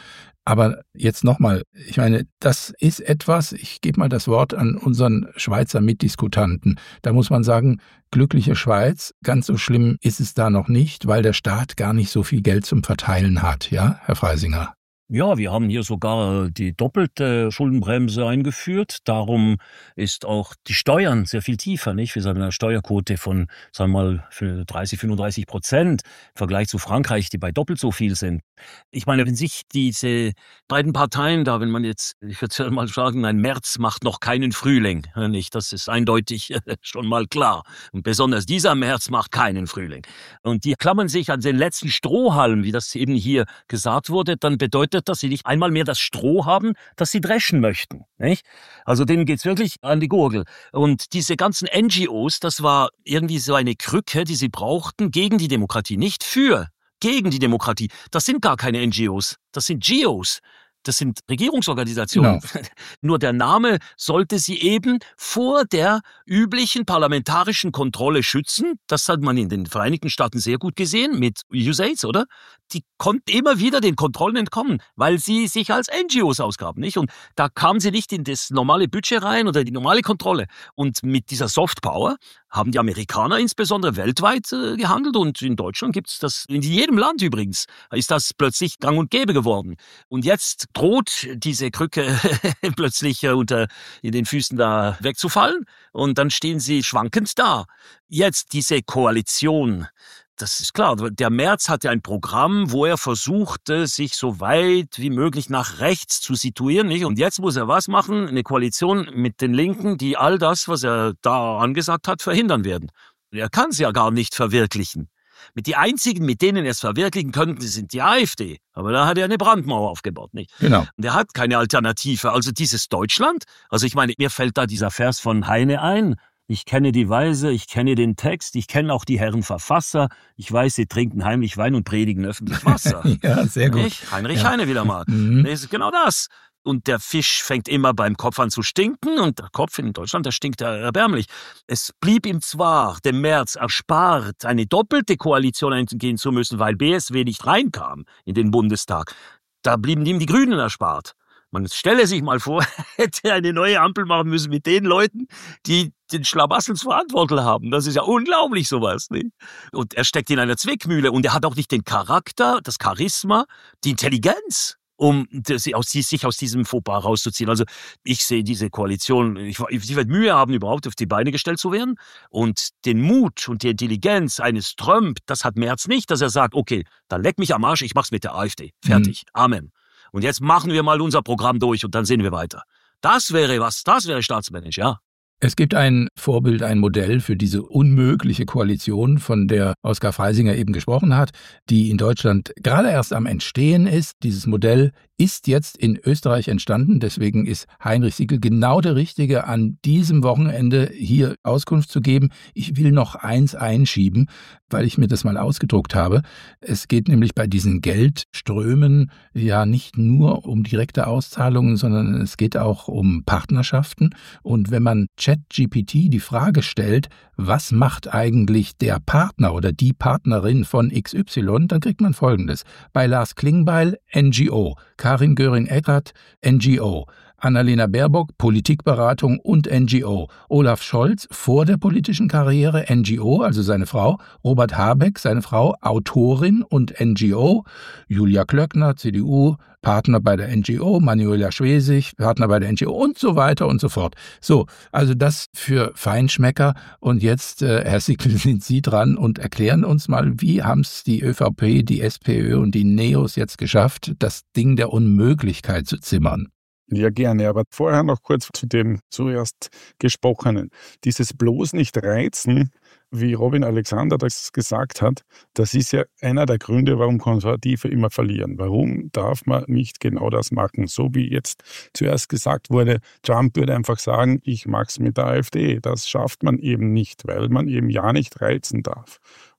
Speaker 2: Aber jetzt nochmal, ich meine, das ist etwas, ich gebe mal das Wort an unseren Schweizer Mitdiskutanten. Da muss man sagen, glückliche Schweiz, ganz so schlimm ist es da noch nicht, weil der Staat gar nicht so viel Geld zum Verteilen hat, ja, Herr Freisinger?
Speaker 3: Ja, wir haben hier sogar die doppelte Schuldenbremse eingeführt. Darum ist auch die Steuern sehr viel tiefer, nicht? Wir haben eine Steuerquote von, sagen wir mal, für dreißig, fünfunddreißig Prozent im Vergleich zu Frankreich, die bei doppelt so viel sind. Ich meine, wenn sich diese beiden Parteien da, wenn man jetzt, ich würde mal sagen, ein März macht noch keinen Frühling, nicht? Das ist eindeutig schon mal klar. Und besonders dieser März macht keinen Frühling. Und die klammern sich an den letzten Strohhalm, wie das eben hier gesagt wurde, dann bedeutet, dass sie nicht einmal mehr das Stroh haben, das sie dreschen möchten, nicht? Also denen geht's wirklich an die Gurgel. Und diese ganzen N G Os, das war irgendwie so eine Krücke, die sie brauchten gegen die Demokratie, nicht für, gegen die Demokratie. Das sind gar keine N G Os, das sind G Os. Das sind Regierungsorganisationen. Genau. Nur der Name sollte sie eben vor der üblichen parlamentarischen Kontrolle schützen. Das hat man in den Vereinigten Staaten sehr gut gesehen mit U S A I D, oder? Die konnten immer wieder den Kontrollen entkommen, weil sie sich als N G Os ausgaben, nicht? Und da kamen sie nicht in das normale Budget rein oder die normale Kontrolle. Und mit dieser Softpower haben die Amerikaner insbesondere weltweit äh, gehandelt, und in Deutschland gibt's das, in jedem Land übrigens, ist das plötzlich gang und gäbe geworden. Und jetzt droht diese Krücke plötzlich äh, unter in den Füßen da wegzufallen, und dann stehen sie schwankend da. Jetzt diese Koalition, das ist klar, der Merz hatte ein Programm, wo er versuchte, sich so weit wie möglich nach rechts zu situieren, nicht? Und jetzt muss er was machen? Eine Koalition mit den Linken, die all das, was er da angesagt hat, verhindern werden. Er kann es ja gar nicht verwirklichen. Mit die einzigen, mit denen er es verwirklichen könnte, sind die AfD. Aber da hat er eine Brandmauer aufgebaut, nicht?
Speaker 2: Genau.
Speaker 3: Und er hat keine Alternative. Also dieses Deutschland, also ich meine, mir fällt da dieser Vers von Heine ein. Ich kenne die Weise, ich kenne den Text, ich kenne auch die Herren Verfasser. Ich weiß, sie trinken heimlich Wein und predigen öffentlich Wasser.
Speaker 2: Ja, sehr gut.
Speaker 3: Nicht? Heinrich
Speaker 2: ja.
Speaker 3: Heine wieder mal.
Speaker 2: Mhm.
Speaker 3: Das ist genau das. Und der Fisch fängt immer beim Kopf an zu stinken, und der Kopf in Deutschland, der stinkt ja erbärmlich. Es blieb ihm zwar dem Merz erspart, eine doppelte Koalition eingehen zu müssen, weil B S W nicht reinkam in den Bundestag. Da blieben ihm die Grünen erspart. Man stelle sich mal vor, hätte eine neue Ampel machen müssen mit den Leuten, die den Schlamassel zu verantworten haben. Das ist ja unglaublich, sowas, nicht? Und er steckt in einer Zwickmühle, und er hat auch nicht den Charakter, das Charisma, die Intelligenz, um sich aus diesem Fauxpas rauszuziehen. Also ich sehe diese Koalition, ich, sie wird Mühe haben, überhaupt auf die Beine gestellt zu werden. Und den Mut und die Intelligenz eines Trump, das hat Merz nicht, dass er sagt, okay, dann leck mich am Arsch, ich mach's mit der AfD. Fertig. Mhm. Amen. Und jetzt machen wir mal unser Programm durch, und dann sehen wir weiter. Das wäre was, das wäre staatsmännisch, ja.
Speaker 2: Es gibt ein Vorbild, ein Modell für diese unmögliche Koalition, von der Oskar Freisinger eben gesprochen hat, die in Deutschland gerade erst am Entstehen ist. Dieses Modell ist jetzt in Österreich entstanden. Deswegen ist Heinrich Siegel genau der Richtige, an diesem Wochenende hier Auskunft zu geben. Ich will noch eins einschieben, weil ich mir das mal ausgedruckt habe. Es geht nämlich bei diesen Geldströmen ja nicht nur um direkte Auszahlungen, sondern es geht auch um Partnerschaften. Und wenn man ChatGPT die Frage stellt, was macht eigentlich der Partner oder die Partnerin von X Y, dann kriegt man Folgendes. Bei Lars Klingbeil N G O, Karin Göring-Eckardt N G O, Annalena Baerbock Politikberatung und N G O, Olaf Scholz vor der politischen Karriere N G O, also seine Frau, Robert Habeck, seine Frau, Autorin und N G O, Julia Klöckner, C D U, Partner bei der N G O, Manuela Schwesig, Partner bei der N G O und so weiter und so fort. So, also das für Feinschmecker. Und jetzt, äh, Herr Siegel, sind Sie dran und erklären uns mal, wie haben es die ÖVP, die SPÖ und die Neos jetzt geschafft, das Ding der Unmöglichkeit zu zimmern?
Speaker 5: Ja, gerne, aber vorher noch kurz zu dem zuerst Gesprochenen. Dieses bloß nicht reizen, wie Robin Alexander das gesagt hat, das ist ja einer der Gründe, warum Konservative immer verlieren. Warum darf man nicht genau das machen? So wie jetzt zuerst gesagt wurde, Trump würde einfach sagen, ich mach's mit der AfD. Das schafft man eben nicht, weil man eben ja nicht reizen darf.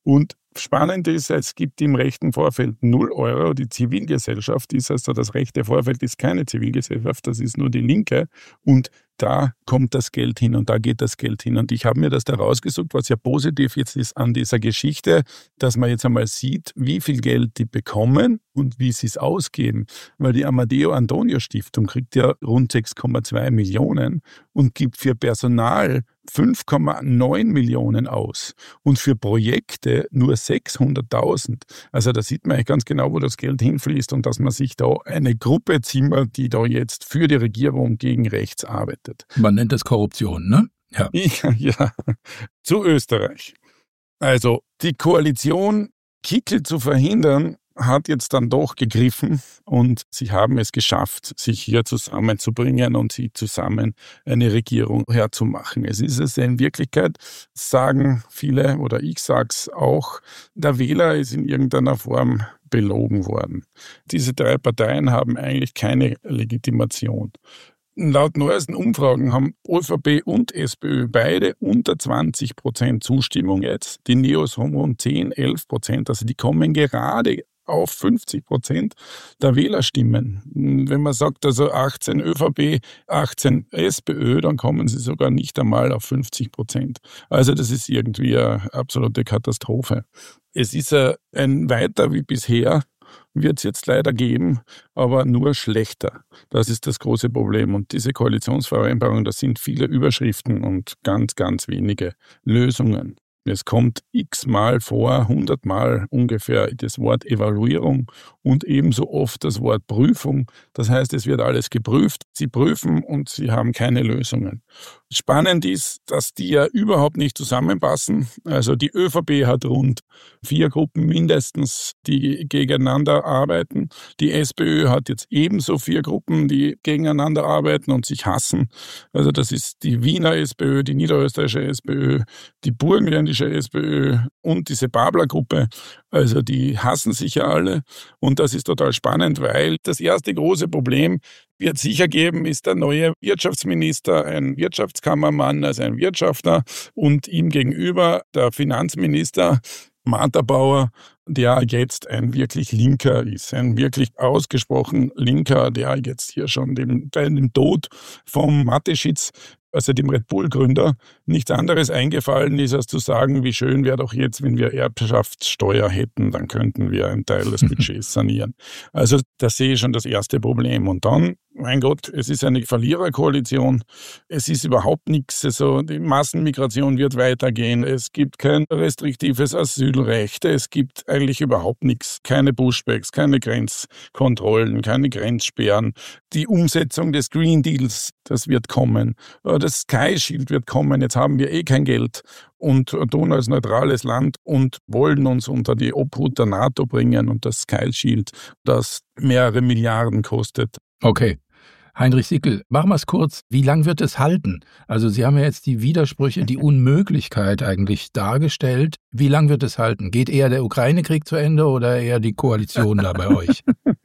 Speaker 5: Und spannend ist, es gibt im rechten Vorfeld null Euro. Die Zivilgesellschaft ist also das rechte Vorfeld ist keine Zivilgesellschaft, das ist nur die Linke. Und da kommt das Geld hin und da geht das Geld hin. Und ich habe mir das da rausgesucht, was ja positiv jetzt ist an dieser Geschichte, dass man jetzt einmal sieht, wie viel Geld die bekommen und wie sie es ausgeben. Weil die Amadeo Antonio Stiftung kriegt ja rund sechs Komma zwei Millionen und gibt für Personal fünf Komma neun Millionen aus und für Projekte nur sechshunderttausend. Also da sieht man ganz genau, wo das Geld hinfließt und dass man sich da eine Gruppe zimmert, die da jetzt für die Regierung gegen rechts arbeitet.
Speaker 2: Man nennt das Korruption, ne?
Speaker 5: Ja. Ja, ja. Zu Österreich. Also die Koalition, Kickl zu verhindern, hat jetzt dann doch gegriffen und sie haben es geschafft, sich hier zusammenzubringen und sie zusammen eine Regierung herzumachen. Es ist es in Wirklichkeit, sagen viele, oder ich sage es auch, der Wähler ist in irgendeiner Form belogen worden. Diese drei Parteien haben eigentlich keine Legitimation. Laut neuesten Umfragen haben ÖVP und SPÖ beide unter zwanzig Prozent Zustimmung jetzt. Die Neos haben rund zehn, elf Prozent. Also die kommen gerade auf fünfzig Prozent der Wählerstimmen. Wenn man sagt, also achtzehn ÖVP, achtzehn SPÖ, dann kommen sie sogar nicht einmal auf fünfzig Prozent. Also das ist irgendwie eine absolute Katastrophe. Es ist ein Weiter wie bisher, wird es jetzt leider geben, aber nur schlechter. Das ist das große Problem. Und diese Koalitionsvereinbarung, das sind viele Überschriften und ganz, ganz wenige Lösungen. Es kommt x-mal vor, hundertmal ungefähr das Wort Evaluierung und ebenso oft das Wort Prüfung. Das heißt, es wird alles geprüft. Sie prüfen und sie haben keine Lösungen. Spannend ist, dass die ja überhaupt nicht zusammenpassen. Also die ÖVP hat rund vier Gruppen mindestens, die gegeneinander arbeiten. Die SPÖ hat jetzt ebenso vier Gruppen, die gegeneinander arbeiten und sich hassen. Also das ist die Wiener SPÖ, die niederösterreichische SPÖ, die burgenländische SPÖ und diese Babler-Gruppe. Also die hassen sich ja alle. Und das ist total spannend, weil das erste große Problem wird sicher geben, ist der neue Wirtschaftsminister ein Wirtschaftskammermann, also ein Wirtschafter und ihm gegenüber der Finanzminister Martha-Bauer, der jetzt ein wirklich Linker ist, ein wirklich ausgesprochen Linker, der jetzt hier schon dem, dem Tod vom Mateschitz, also dem Red Bull-Gründer, nichts anderes eingefallen ist, als zu sagen, wie schön wäre doch jetzt, wenn wir Erbschaftssteuer hätten, dann könnten wir einen Teil des Budgets sanieren. Also da sehe ich schon das erste Problem. Und dann, mein Gott, es ist eine Verliererkoalition, es ist überhaupt nichts, also die Massenmigration wird weitergehen, es gibt kein restriktives Asylrecht, es gibt eigentlich überhaupt nichts, keine Pushbacks, keine Grenzkontrollen, keine Grenzsperren. Die Umsetzung des Green Deals, das wird kommen. Das Sky Shield wird kommen. Jetzt haben wir eh kein Geld und tun als neutrales Land und wollen uns unter die Obhut der NATO bringen und das Sky Shield, das mehrere Milliarden kostet.
Speaker 2: Okay. Heinrich Sickl, machen wir es kurz. Wie lang wird es halten? Also Sie haben ja jetzt die Widersprüche, die Unmöglichkeit eigentlich dargestellt. Wie lang wird es halten? Geht eher der Ukraine-Krieg zu Ende oder eher die Koalition da bei euch?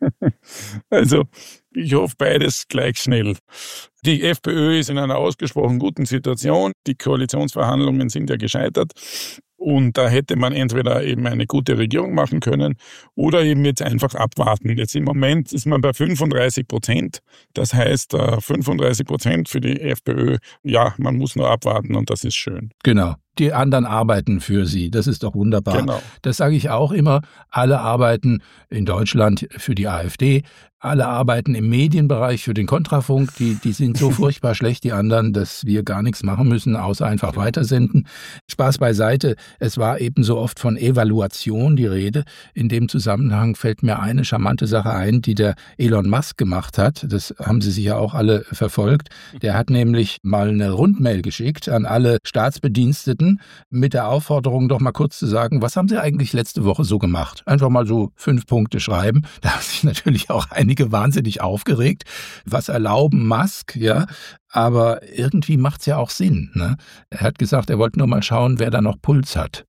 Speaker 5: Also ich hoffe beides gleich schnell. Die FPÖ ist in einer ausgesprochen guten Situation. Die Koalitionsverhandlungen sind ja gescheitert. Und da hätte man entweder eben eine gute Regierung machen können oder eben jetzt einfach abwarten. Jetzt im Moment ist man bei fünfunddreißig Prozent. Das heißt, fünfunddreißig Prozent für die FPÖ, ja, man muss nur abwarten und das ist schön.
Speaker 2: Genau. Die anderen arbeiten für sie. Das ist doch wunderbar.
Speaker 5: Genau.
Speaker 2: Das sage ich auch immer. Alle arbeiten in Deutschland für die AfD. Alle arbeiten im Medienbereich für den Kontrafunk. Die, die sind so furchtbar schlecht, die anderen, dass wir gar nichts machen müssen, außer einfach weitersenden. Spaß beiseite. Es war eben so oft von Evaluation die Rede. In dem Zusammenhang fällt mir eine charmante Sache ein, die der Elon Musk gemacht hat. Das haben Sie sicher auch alle verfolgt. Der hat nämlich mal eine Rundmail geschickt an alle Staatsbediensteten mit der Aufforderung, doch mal kurz zu sagen, was haben Sie eigentlich letzte Woche so gemacht? Einfach mal so fünf Punkte schreiben. Da haben sich natürlich auch einige wahnsinnig aufgeregt. Was erlauben Musk, ja? Aber irgendwie macht's ja auch Sinn, ne? Er hat gesagt, er wollte nur mal schauen, wer da noch Puls hat.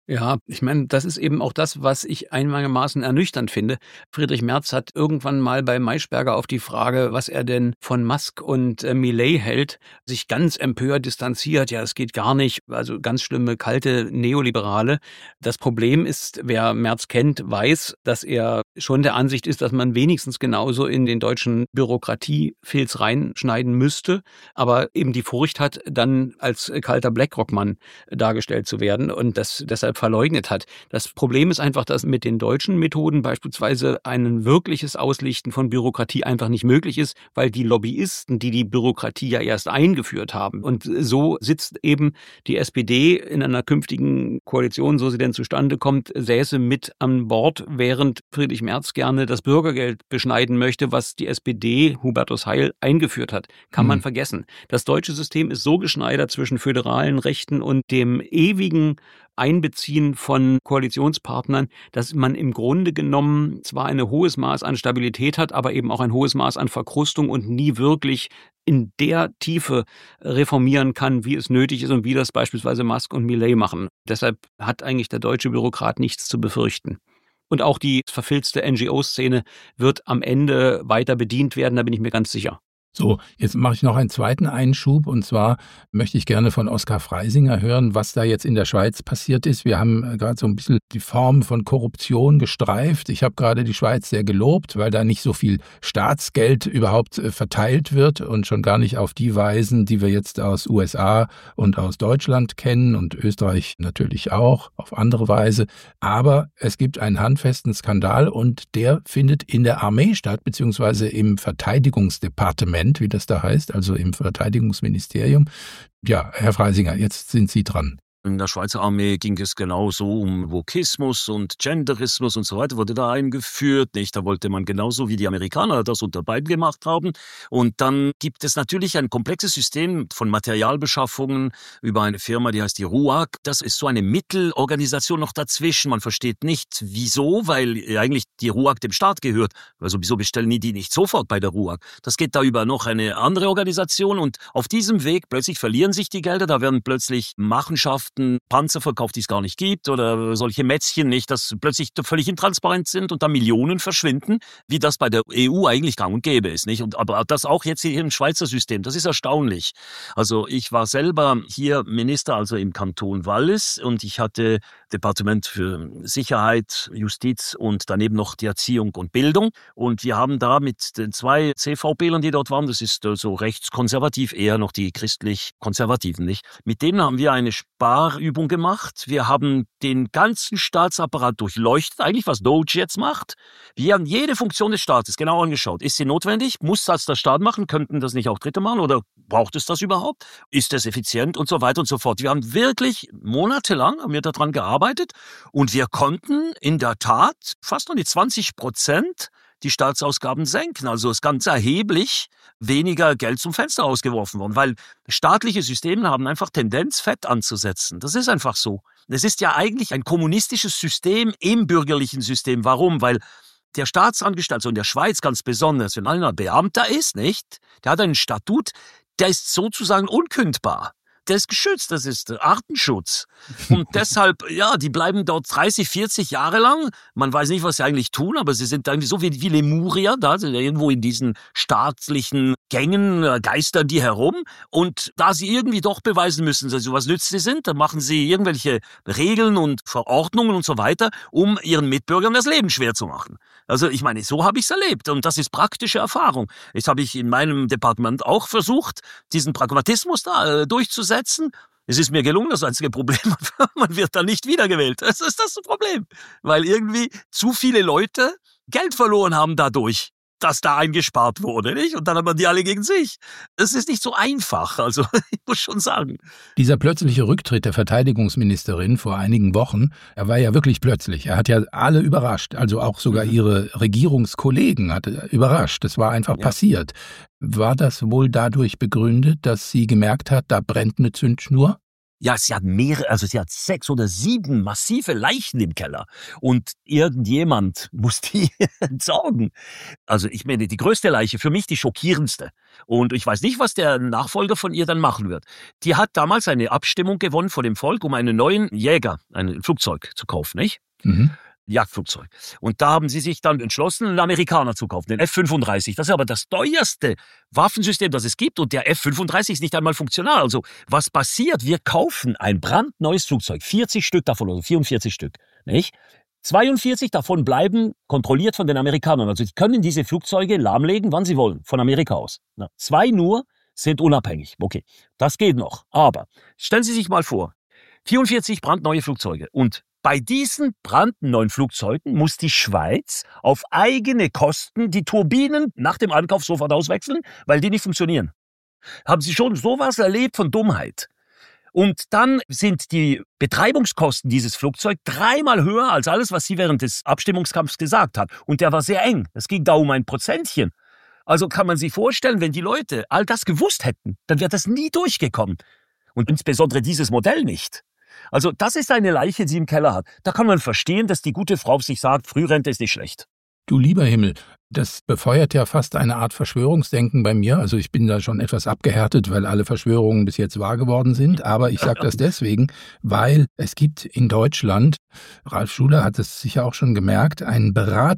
Speaker 4: Ja, ich meine, das ist eben auch das, was ich einigermaßen ernüchternd finde. Friedrich Merz hat irgendwann mal bei Maischberger auf die Frage, was er denn von Musk und äh, Milei hält, sich ganz empört distanziert. Ja, es geht gar nicht. Also ganz schlimme, kalte Neoliberale. Das Problem ist, wer Merz kennt, weiß, dass er schon der Ansicht ist, dass man wenigstens genauso in den deutschen Bürokratiefilz reinschneiden müsste, aber eben die Furcht hat, dann als kalter BlackRock-Mann dargestellt zu werden und das deshalb verleugnet hat. Das Problem ist einfach, dass mit den deutschen Methoden beispielsweise ein wirkliches Auslichten von Bürokratie einfach nicht möglich ist, weil die Lobbyisten, die die Bürokratie ja erst eingeführt haben. Und so sitzt eben die S P D in einer künftigen Koalition, so sie denn zustande kommt, säße mit an Bord, während Friedrich Merz gerne das Bürgergeld beschneiden möchte, was die S P D, Hubertus Heil, eingeführt hat. Kann mhm. man vergessen. Das deutsche System ist so geschneidert zwischen föderalen Rechten und dem ewigen Einbeziehen von Koalitionspartnern, dass man im Grunde genommen zwar ein hohes Maß an Stabilität hat, aber eben auch ein hohes Maß an Verkrustung und nie wirklich in der Tiefe reformieren kann, wie es nötig ist und wie das beispielsweise Musk und Milei machen. Deshalb hat eigentlich der deutsche Bürokrat nichts zu befürchten. Und auch die verfilzte N G O-Szene wird am Ende weiter bedient werden, da bin ich mir ganz sicher.
Speaker 2: So, jetzt mache ich noch einen zweiten Einschub und zwar möchte ich gerne von Oskar Freisinger hören, was da jetzt in der Schweiz passiert ist. Wir haben gerade so ein bisschen die Form von Korruption gestreift. Ich habe gerade die Schweiz sehr gelobt, weil da nicht so viel Staatsgeld überhaupt verteilt wird und schon gar nicht auf die Weisen, die wir jetzt aus U S A und aus Deutschland kennen und Österreich natürlich auch auf andere Weise. Aber es gibt einen handfesten Skandal und der findet in der Armee statt, beziehungsweise im Verteidigungsdepartement, wie das da heißt, also im Verteidigungsministerium. Ja, Herr Freisinger, jetzt sind Sie dran.
Speaker 3: In der Schweizer Armee ging es genauso um Wokismus und Genderismus und so weiter, wurde da eingeführt, nicht? Da wollte man genauso wie die Amerikaner das unter beiden gemacht haben. Und dann gibt es natürlich ein komplexes System von Materialbeschaffungen über eine Firma, die heißt die RUAG. Das ist so eine Mittelorganisation noch dazwischen. Man versteht nicht, wieso, weil eigentlich die RUAG dem Staat gehört. Also wieso bestellen die nicht sofort bei der RUAG? Das geht da über noch eine andere Organisation und auf diesem Weg plötzlich verlieren sich die Gelder, da werden plötzlich Machenschaften, Panzer verkauft, die es gar nicht gibt oder solche Mätzchen nicht, dass plötzlich völlig intransparent sind und da Millionen verschwinden, wie das bei der E U eigentlich gang und gäbe ist, nicht? Und, aber das auch jetzt hier im Schweizer System, das ist erstaunlich. Also ich war selber hier Minister, also im Kanton Wallis und ich hatte Departement für Sicherheit, Justiz und daneben noch die Erziehung und Bildung und wir haben da mit den zwei C V P-Lern, die dort waren, das ist so rechtskonservativ, eher noch die christlich-konservativen, nicht? Mit denen haben wir eine Sparübung gemacht. Wir haben den ganzen Staatsapparat durchleuchtet, eigentlich was Doge jetzt macht. Wir haben jede Funktion des Staates genau angeschaut. Ist sie notwendig? Muss das der Staat machen? Könnten das nicht auch Dritte machen? Oder braucht es das überhaupt? Ist das effizient? Und so weiter und so fort. Wir haben wirklich monatelang haben wir daran gearbeitet und wir konnten in der Tat fast noch die zwanzig Prozent die Staatsausgaben senken. Also es ist ganz erheblich weniger Geld zum Fenster ausgeworfen worden, weil staatliche Systeme haben einfach Tendenz, Fett anzusetzen. Das ist einfach so. Es ist ja eigentlich ein kommunistisches System im bürgerlichen System. Warum? Weil der Staatsangestellte, so in der Schweiz ganz besonders, wenn einer Beamter ist, nicht, der hat einen Statut, der ist sozusagen unkündbar. Der ist geschützt, das ist Artenschutz. Und deshalb, ja, die bleiben dort dreißig, vierzig Jahre lang. Man weiß nicht, was sie eigentlich tun, aber sie sind irgendwie so wie, wie Lemurier, da sind irgendwo in diesen staatlichen Gängen, äh, geistern die herum. Und da sie irgendwie doch beweisen müssen, dass sie was nützlich sind, dann machen sie irgendwelche Regeln und Verordnungen und so weiter, um ihren Mitbürgern das Leben schwer zu machen. Also ich meine, so habe ich es erlebt und das ist praktische Erfahrung. Jetzt habe ich in meinem Departement auch versucht, diesen Pragmatismus da äh, durchzusetzen. Es ist mir gelungen, das einzige Problem, man wird dann nicht wiedergewählt. Das ist das Problem, weil irgendwie zu viele Leute Geld verloren haben dadurch, dass da eingespart wurde, nicht? Und dann hat man die alle gegen sich. Das ist nicht so einfach, also ich muss schon sagen.
Speaker 2: Dieser plötzliche Rücktritt der Verteidigungsministerin vor einigen Wochen, er war ja wirklich plötzlich. Er hat ja alle überrascht, also auch sogar mhm. ihre Regierungskollegen hat er überrascht. Das war einfach ja. passiert. War das wohl dadurch begründet, dass sie gemerkt hat, da brennt eine Zündschnur?
Speaker 3: Ja, sie hat mehrere, also sie hat sechs oder sieben massive Leichen im Keller. Und irgendjemand muss die entsorgen. Also ich meine, die größte Leiche, für mich die schockierendste. Und ich weiß nicht, was der Nachfolger von ihr dann machen wird. Die hat damals eine Abstimmung gewonnen vor dem Volk, um einen neuen Jäger, ein Flugzeug zu kaufen, nicht?
Speaker 2: Mhm.
Speaker 3: Jagdflugzeug. Und da haben sie sich dann entschlossen, einen Amerikaner zu kaufen, den F fünfunddreißig. Das ist aber das teuerste Waffensystem, das es gibt. Und der F fünfunddreißig ist nicht einmal funktional. Also was passiert? Wir kaufen ein brandneues Flugzeug, vierzig Stück davon oder vierundvierzig Stück, nicht? zweiundvierzig davon bleiben kontrolliert von den Amerikanern. Also die können diese Flugzeuge lahmlegen, wann sie wollen, von Amerika aus. Na, zwei nur sind unabhängig. Okay, das geht noch. Aber stellen Sie sich mal vor, vierundvierzig brandneue Flugzeuge und bei diesen brandneuen Flugzeugen muss die Schweiz auf eigene Kosten die Turbinen nach dem Ankauf sofort auswechseln, weil die nicht funktionieren. Haben Sie schon sowas erlebt von Dummheit? Und dann sind die Betreibungskosten dieses Flugzeugs dreimal höher als alles, was sie während des Abstimmungskampfs gesagt hat. Und der war sehr eng. Es ging da um ein Prozentchen. Also kann man sich vorstellen, wenn die Leute all das gewusst hätten, dann wäre das nie durchgekommen. Und insbesondere dieses Modell nicht. Also das ist eine Leiche, die sie im Keller hat. Da kann man verstehen, dass die gute Frau sich sagt, Frührente ist nicht schlecht.
Speaker 2: Du lieber Himmel, das befeuert ja fast eine Art Verschwörungsdenken bei mir. Also ich bin da schon etwas abgehärtet, weil alle Verschwörungen bis jetzt wahr geworden sind. Aber ich sage das deswegen, weil es gibt in Deutschland, Ralf Schuler hat es sicher auch schon gemerkt, einen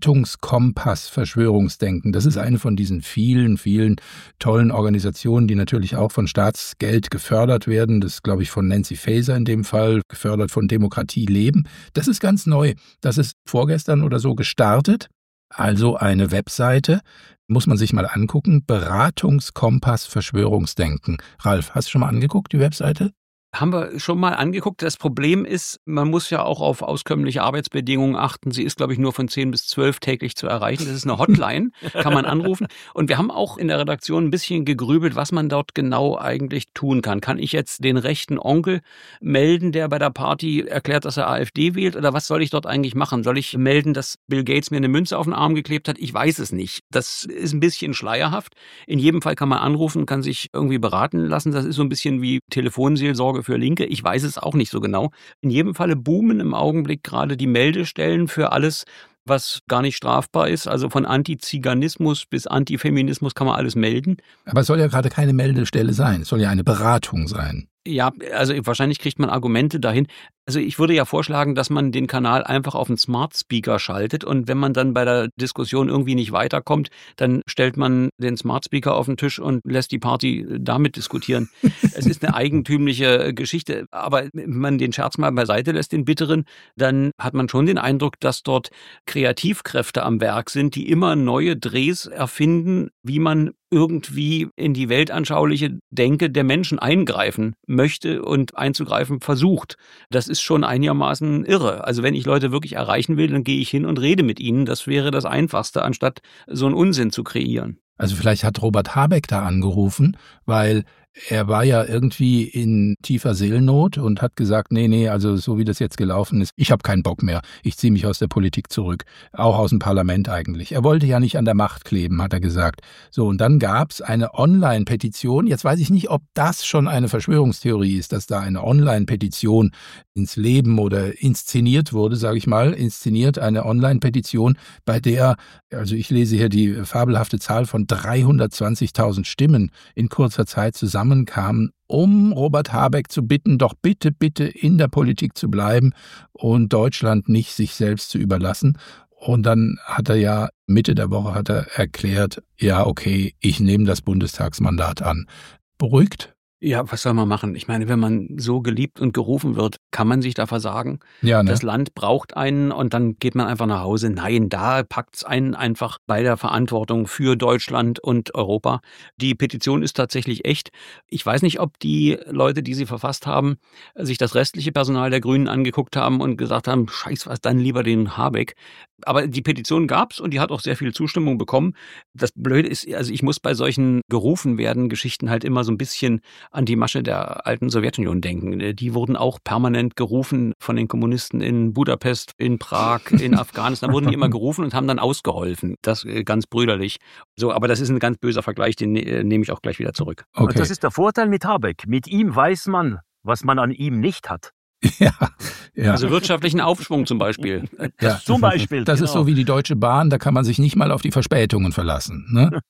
Speaker 2: Beratungskompass-Verschwörungsdenken. Das ist eine von diesen vielen, vielen tollen Organisationen, die natürlich auch von Staatsgeld gefördert werden. Das ist, glaube ich, von Nancy Faeser in dem Fall, gefördert von Demokratie Leben. Das ist ganz neu. Das ist vorgestern oder so gestartet. Also eine Webseite, muss man sich mal angucken, Beratungskompass Verschwörungsdenken. Ralf, hast du schon mal angeguckt, die Webseite?
Speaker 4: Haben wir schon mal angeguckt. Das Problem ist, man muss ja auch auf auskömmliche Arbeitsbedingungen achten. Sie ist, glaube ich, nur von zehn bis zwölf täglich zu erreichen. Das ist eine Hotline, kann man anrufen. Und wir haben auch in der Redaktion ein bisschen gegrübelt, was man dort genau eigentlich tun kann. Kann ich jetzt den rechten Onkel melden, der bei der Party erklärt, dass er AfD wählt? Oder was soll ich dort eigentlich machen? Soll ich melden, dass Bill Gates mir eine Münze auf den Arm geklebt hat? Ich weiß es nicht. Das ist ein bisschen schleierhaft. In jedem Fall kann man anrufen, kann sich irgendwie beraten lassen. Das ist so ein bisschen wie Telefonseelsorge für Linke. Ich weiß es auch nicht so genau. In jedem Falle boomen im Augenblick gerade die Meldestellen für alles, was gar nicht strafbar ist. Also von Antiziganismus bis Antifeminismus kann man alles melden.
Speaker 2: Aber es soll ja gerade keine Meldestelle sein. Es soll ja eine Beratung sein.
Speaker 4: Ja, also wahrscheinlich kriegt man Argumente dahin. Also ich würde ja vorschlagen, dass man den Kanal einfach auf einen Smart Speaker schaltet und wenn man dann bei der Diskussion irgendwie nicht weiterkommt, dann stellt man den Smart Speaker auf den Tisch und lässt die Party damit diskutieren. Es ist eine eigentümliche Geschichte, aber wenn man den Scherz mal beiseite lässt, den bitteren, dann hat man schon den Eindruck, dass dort Kreativkräfte am Werk sind, die immer neue Drehs erfinden, wie man irgendwie in die weltanschauliche Denke der Menschen eingreifen möchte und einzugreifen versucht. Das ist schon einigermaßen irre. Also wenn ich Leute wirklich erreichen will, dann gehe ich hin und rede mit ihnen. Das wäre das Einfachste, anstatt so einen Unsinn zu kreieren.
Speaker 2: Also vielleicht hat Robert Habeck da angerufen, weil er war ja irgendwie in tiefer Seelennot und hat gesagt, nee, nee, also so wie das jetzt gelaufen ist, ich habe keinen Bock mehr. Ich ziehe mich aus der Politik zurück, auch aus dem Parlament eigentlich. Er wollte ja nicht an der Macht kleben, hat er gesagt. So, und dann gab's eine Online-Petition. Jetzt weiß ich nicht, ob das schon eine Verschwörungstheorie ist, dass da eine Online-Petition ins Leben oder inszeniert wurde, sage ich mal, inszeniert eine Online-Petition, bei der, also ich lese hier die fabelhafte Zahl von dreihundertzwanzigtausend Stimmen in kurzer Zeit zusammenkamen, um Robert Habeck zu bitten, doch bitte, bitte in der Politik zu bleiben und Deutschland nicht sich selbst zu überlassen. Und dann hat er ja, Mitte der Woche hat er erklärt, ja, okay, ich nehme das Bundestagsmandat an. Beruhigt?
Speaker 4: Ja, was soll man machen? Ich meine, wenn man so geliebt und gerufen wird, kann man sich da versagen?
Speaker 2: Ja, ne?
Speaker 4: Das Land braucht einen und dann geht man einfach nach Hause. Nein, da packt's einen einfach bei der Verantwortung für Deutschland und Europa. Die Petition ist tatsächlich echt. Ich weiß nicht, ob die Leute, die sie verfasst haben, sich das restliche Personal der Grünen angeguckt haben und gesagt haben, scheiß was, dann lieber den Habeck. Aber die Petition gab's und die hat auch sehr viel Zustimmung bekommen. Das Blöde ist, also ich muss bei solchen gerufen werden Geschichten halt immer so ein bisschen an die Masche der alten Sowjetunion denken. Die wurden auch permanent gerufen von den Kommunisten in Budapest, in Prag, in Afghanistan. Da wurden die immer gerufen und haben dann ausgeholfen. Das ganz brüderlich. So, aber das ist ein ganz böser Vergleich, den nehme ich auch gleich wieder zurück.
Speaker 3: Okay.
Speaker 2: Okay.
Speaker 3: Und das ist der Vorteil mit Habeck. Mit ihm weiß man, was man an ihm nicht hat.
Speaker 2: Ja, ja.
Speaker 4: Also wirtschaftlichen Aufschwung zum Beispiel.
Speaker 2: Ja.
Speaker 3: Zum Beispiel.
Speaker 2: Das
Speaker 3: genau.
Speaker 2: ist so wie die Deutsche Bahn, da kann man sich nicht mal auf die Verspätungen verlassen. Ne?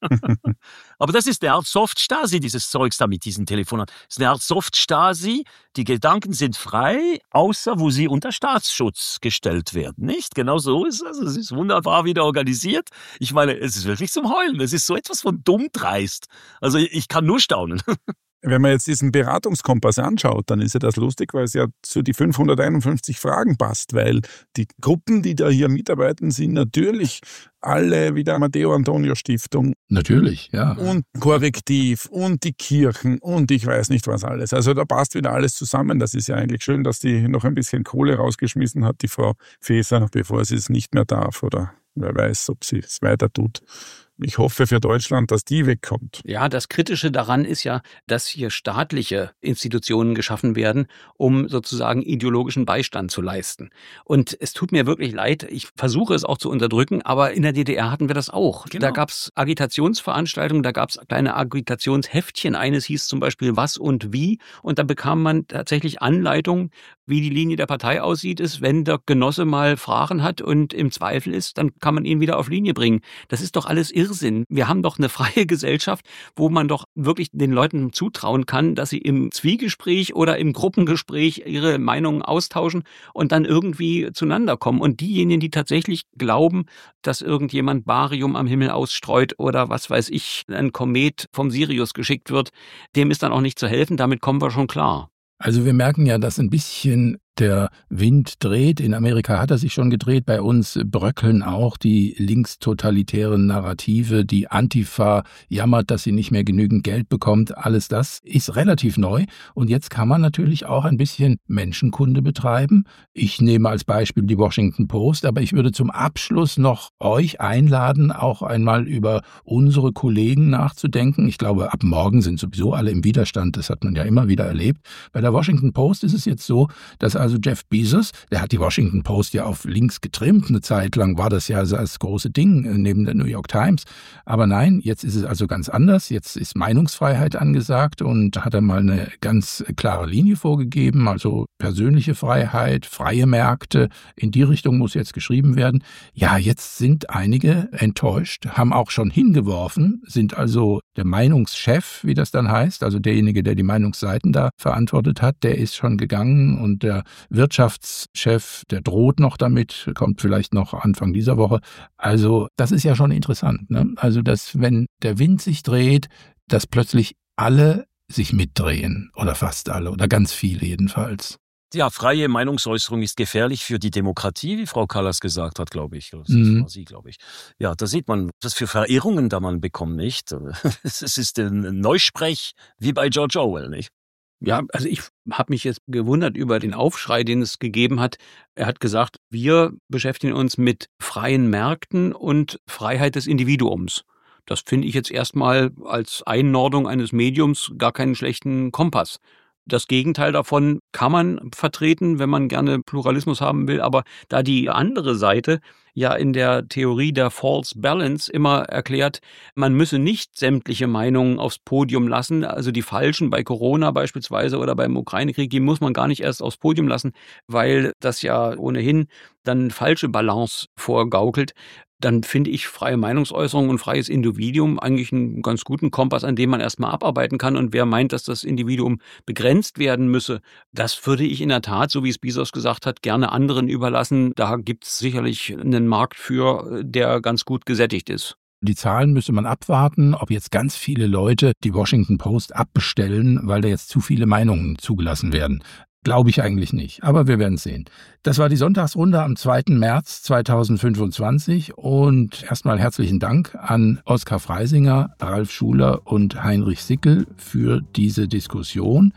Speaker 3: Aber das ist eine Art Soft-Stasi, dieses Zeugs da mit diesen Telefonaten. Das ist eine Art Soft-Stasi, die Gedanken sind frei, außer wo sie unter Staatsschutz gestellt werden, nicht? Genau so ist es. Also es ist wunderbar wieder organisiert. Ich meine, es ist wirklich zum Heulen. Es ist so etwas von dumm dreist. Also ich kann nur staunen.
Speaker 5: Wenn man jetzt diesen Beratungskompass anschaut, dann ist ja das lustig, weil es ja zu die fünfhunderteinundfünfzig Fragen passt, weil die Gruppen, die da hier mitarbeiten, sind natürlich alle wie der Amadeo Antonio Stiftung.
Speaker 2: Natürlich, ja.
Speaker 5: Und Korrektiv und die Kirchen und ich weiß nicht was alles. Also da passt wieder alles zusammen. Das ist ja eigentlich schön, dass die noch ein bisschen Kohle rausgeschmissen hat, die Frau Faeser, bevor sie es nicht mehr darf oder wer weiß, ob sie es weiter tut. Ich hoffe für Deutschland, dass die wegkommt.
Speaker 4: Ja, das Kritische daran ist ja, dass hier staatliche Institutionen geschaffen werden, um sozusagen ideologischen Beistand zu leisten. Und es tut mir wirklich leid, ich versuche es auch zu unterdrücken, aber in der D D R hatten wir das auch.
Speaker 3: Genau.
Speaker 4: Da gab es Agitationsveranstaltungen, da gab es kleine Agitationsheftchen. Eines hieß zum Beispiel Was und Wie. Und da bekam man tatsächlich Anleitungen, wie die Linie der Partei aussieht, ist, wenn der Genosse mal Fragen hat und im Zweifel ist, dann kann man ihn wieder auf Linie bringen. Das ist doch alles Irrsinn. Wir haben doch eine freie Gesellschaft, wo man doch wirklich den Leuten zutrauen kann, dass sie im Zwiegespräch oder im Gruppengespräch ihre Meinungen austauschen und dann irgendwie zueinander kommen. Und diejenigen, die tatsächlich glauben, dass irgendjemand Barium am Himmel ausstreut oder was weiß ich, ein Komet vom Sirius geschickt wird, dem ist dann auch nicht zu helfen. Damit kommen wir schon klar.
Speaker 2: Also wir merken ja, dass ein bisschen der Wind dreht. In Amerika hat er sich schon gedreht. Bei uns bröckeln auch die linkstotalitären Narrative. Die Antifa jammert, dass sie nicht mehr genügend Geld bekommt. Alles das ist relativ neu. Und jetzt kann man natürlich auch ein bisschen Menschenkunde betreiben. Ich nehme als Beispiel die Washington Post, aber ich würde zum Abschluss noch euch einladen, auch einmal über unsere Kollegen nachzudenken. Ich glaube, ab morgen sind sowieso alle im Widerstand. Das hat man ja immer wieder erlebt. Bei der Washington Post ist es jetzt so, dass also Jeff Bezos, der hat die Washington Post ja auf links getrimmt. Eine Zeit lang war das ja also das große Ding neben der New York Times. Aber nein, jetzt ist es also ganz anders. Jetzt ist Meinungsfreiheit angesagt und hat er mal eine ganz klare Linie vorgegeben. Also persönliche Freiheit, freie Märkte. In die Richtung muss jetzt geschrieben werden. Ja, jetzt sind einige enttäuscht, haben auch schon hingeworfen, sind also der Meinungschef, wie das dann heißt, also derjenige, der die Meinungsseiten da verantwortet hat, der ist schon gegangen und der Wirtschaftschef, der droht noch damit, kommt vielleicht noch Anfang dieser Woche. Also das ist ja schon interessant, ne? Also dass, wenn der Wind sich dreht, dass plötzlich alle sich mitdrehen oder fast alle oder ganz viele jedenfalls.
Speaker 3: Ja, freie Meinungsäußerung ist gefährlich für die Demokratie, wie Frau Kallas gesagt hat, glaube ich. Das
Speaker 2: Mhm.
Speaker 3: war sie, glaube ich. Ja, da sieht man, was für Verirrungen da man bekommt, nicht? Es ist ein Neusprech wie bei George Orwell, nicht?
Speaker 4: Ja, also ich habe mich jetzt gewundert über den Aufschrei, den es gegeben hat. Er hat gesagt, wir beschäftigen uns mit freien Märkten und Freiheit des Individuums. Das finde ich jetzt erstmal als Einordnung eines Mediums gar keinen schlechten Kompass. Das Gegenteil davon kann man vertreten, wenn man gerne Pluralismus haben will. Aber da die andere Seite ja in der Theorie der False Balance immer erklärt, man müsse nicht sämtliche Meinungen aufs Podium lassen, also die falschen bei Corona beispielsweise oder beim Ukraine-Krieg, die muss man gar nicht erst aufs Podium lassen, weil das ja ohnehin dann falsche Balance vorgaukelt. Dann finde ich freie Meinungsäußerung und freies Individuum eigentlich einen ganz guten Kompass, an dem man erstmal abarbeiten kann. Und wer meint, dass das Individuum begrenzt werden müsse, das würde ich in der Tat, so wie es Bezos gesagt hat, gerne anderen überlassen. Da gibt es sicherlich einen Markt für, der ganz gut gesättigt ist.
Speaker 2: Die Zahlen müsste man abwarten, ob jetzt ganz viele Leute die Washington Post abbestellen, weil da jetzt zu viele Meinungen zugelassen werden. Glaube ich eigentlich nicht, aber wir werden sehen. Das war die Sonntagsrunde am zweiten März zweitausendfünfundzwanzig und erstmal herzlichen Dank an Oskar Freisinger, Ralf Schuler und Heinrich Sickel für diese Diskussion.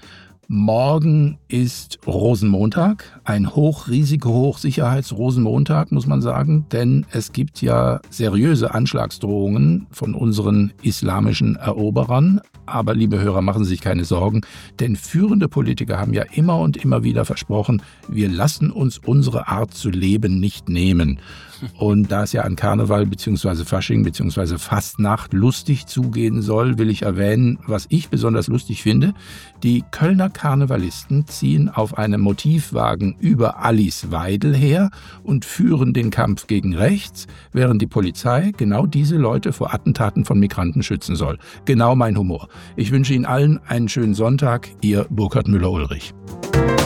Speaker 2: Morgen ist Rosenmontag, ein Hochrisiko-Hochsicherheits-Rosenmontag, muss man sagen, denn es gibt ja seriöse Anschlagsdrohungen von unseren islamischen Eroberern. Aber, liebe Hörer, machen Sie sich keine Sorgen, denn führende Politiker haben ja immer und immer wieder versprochen, wir lassen uns unsere Art zu leben nicht nehmen. Und da es ja an Karneval bzw. Fasching bzw. Fastnacht lustig zugehen soll, will ich erwähnen, was ich besonders lustig finde. Die Kölner Karnevalisten ziehen auf einem Motivwagen über Alice-Weidel her und führen den Kampf gegen rechts, während die Polizei genau diese Leute vor Attentaten von Migranten schützen soll. Genau mein Humor. Ich wünsche Ihnen allen einen schönen Sonntag. Ihr Burkhard Müller-Ulrich.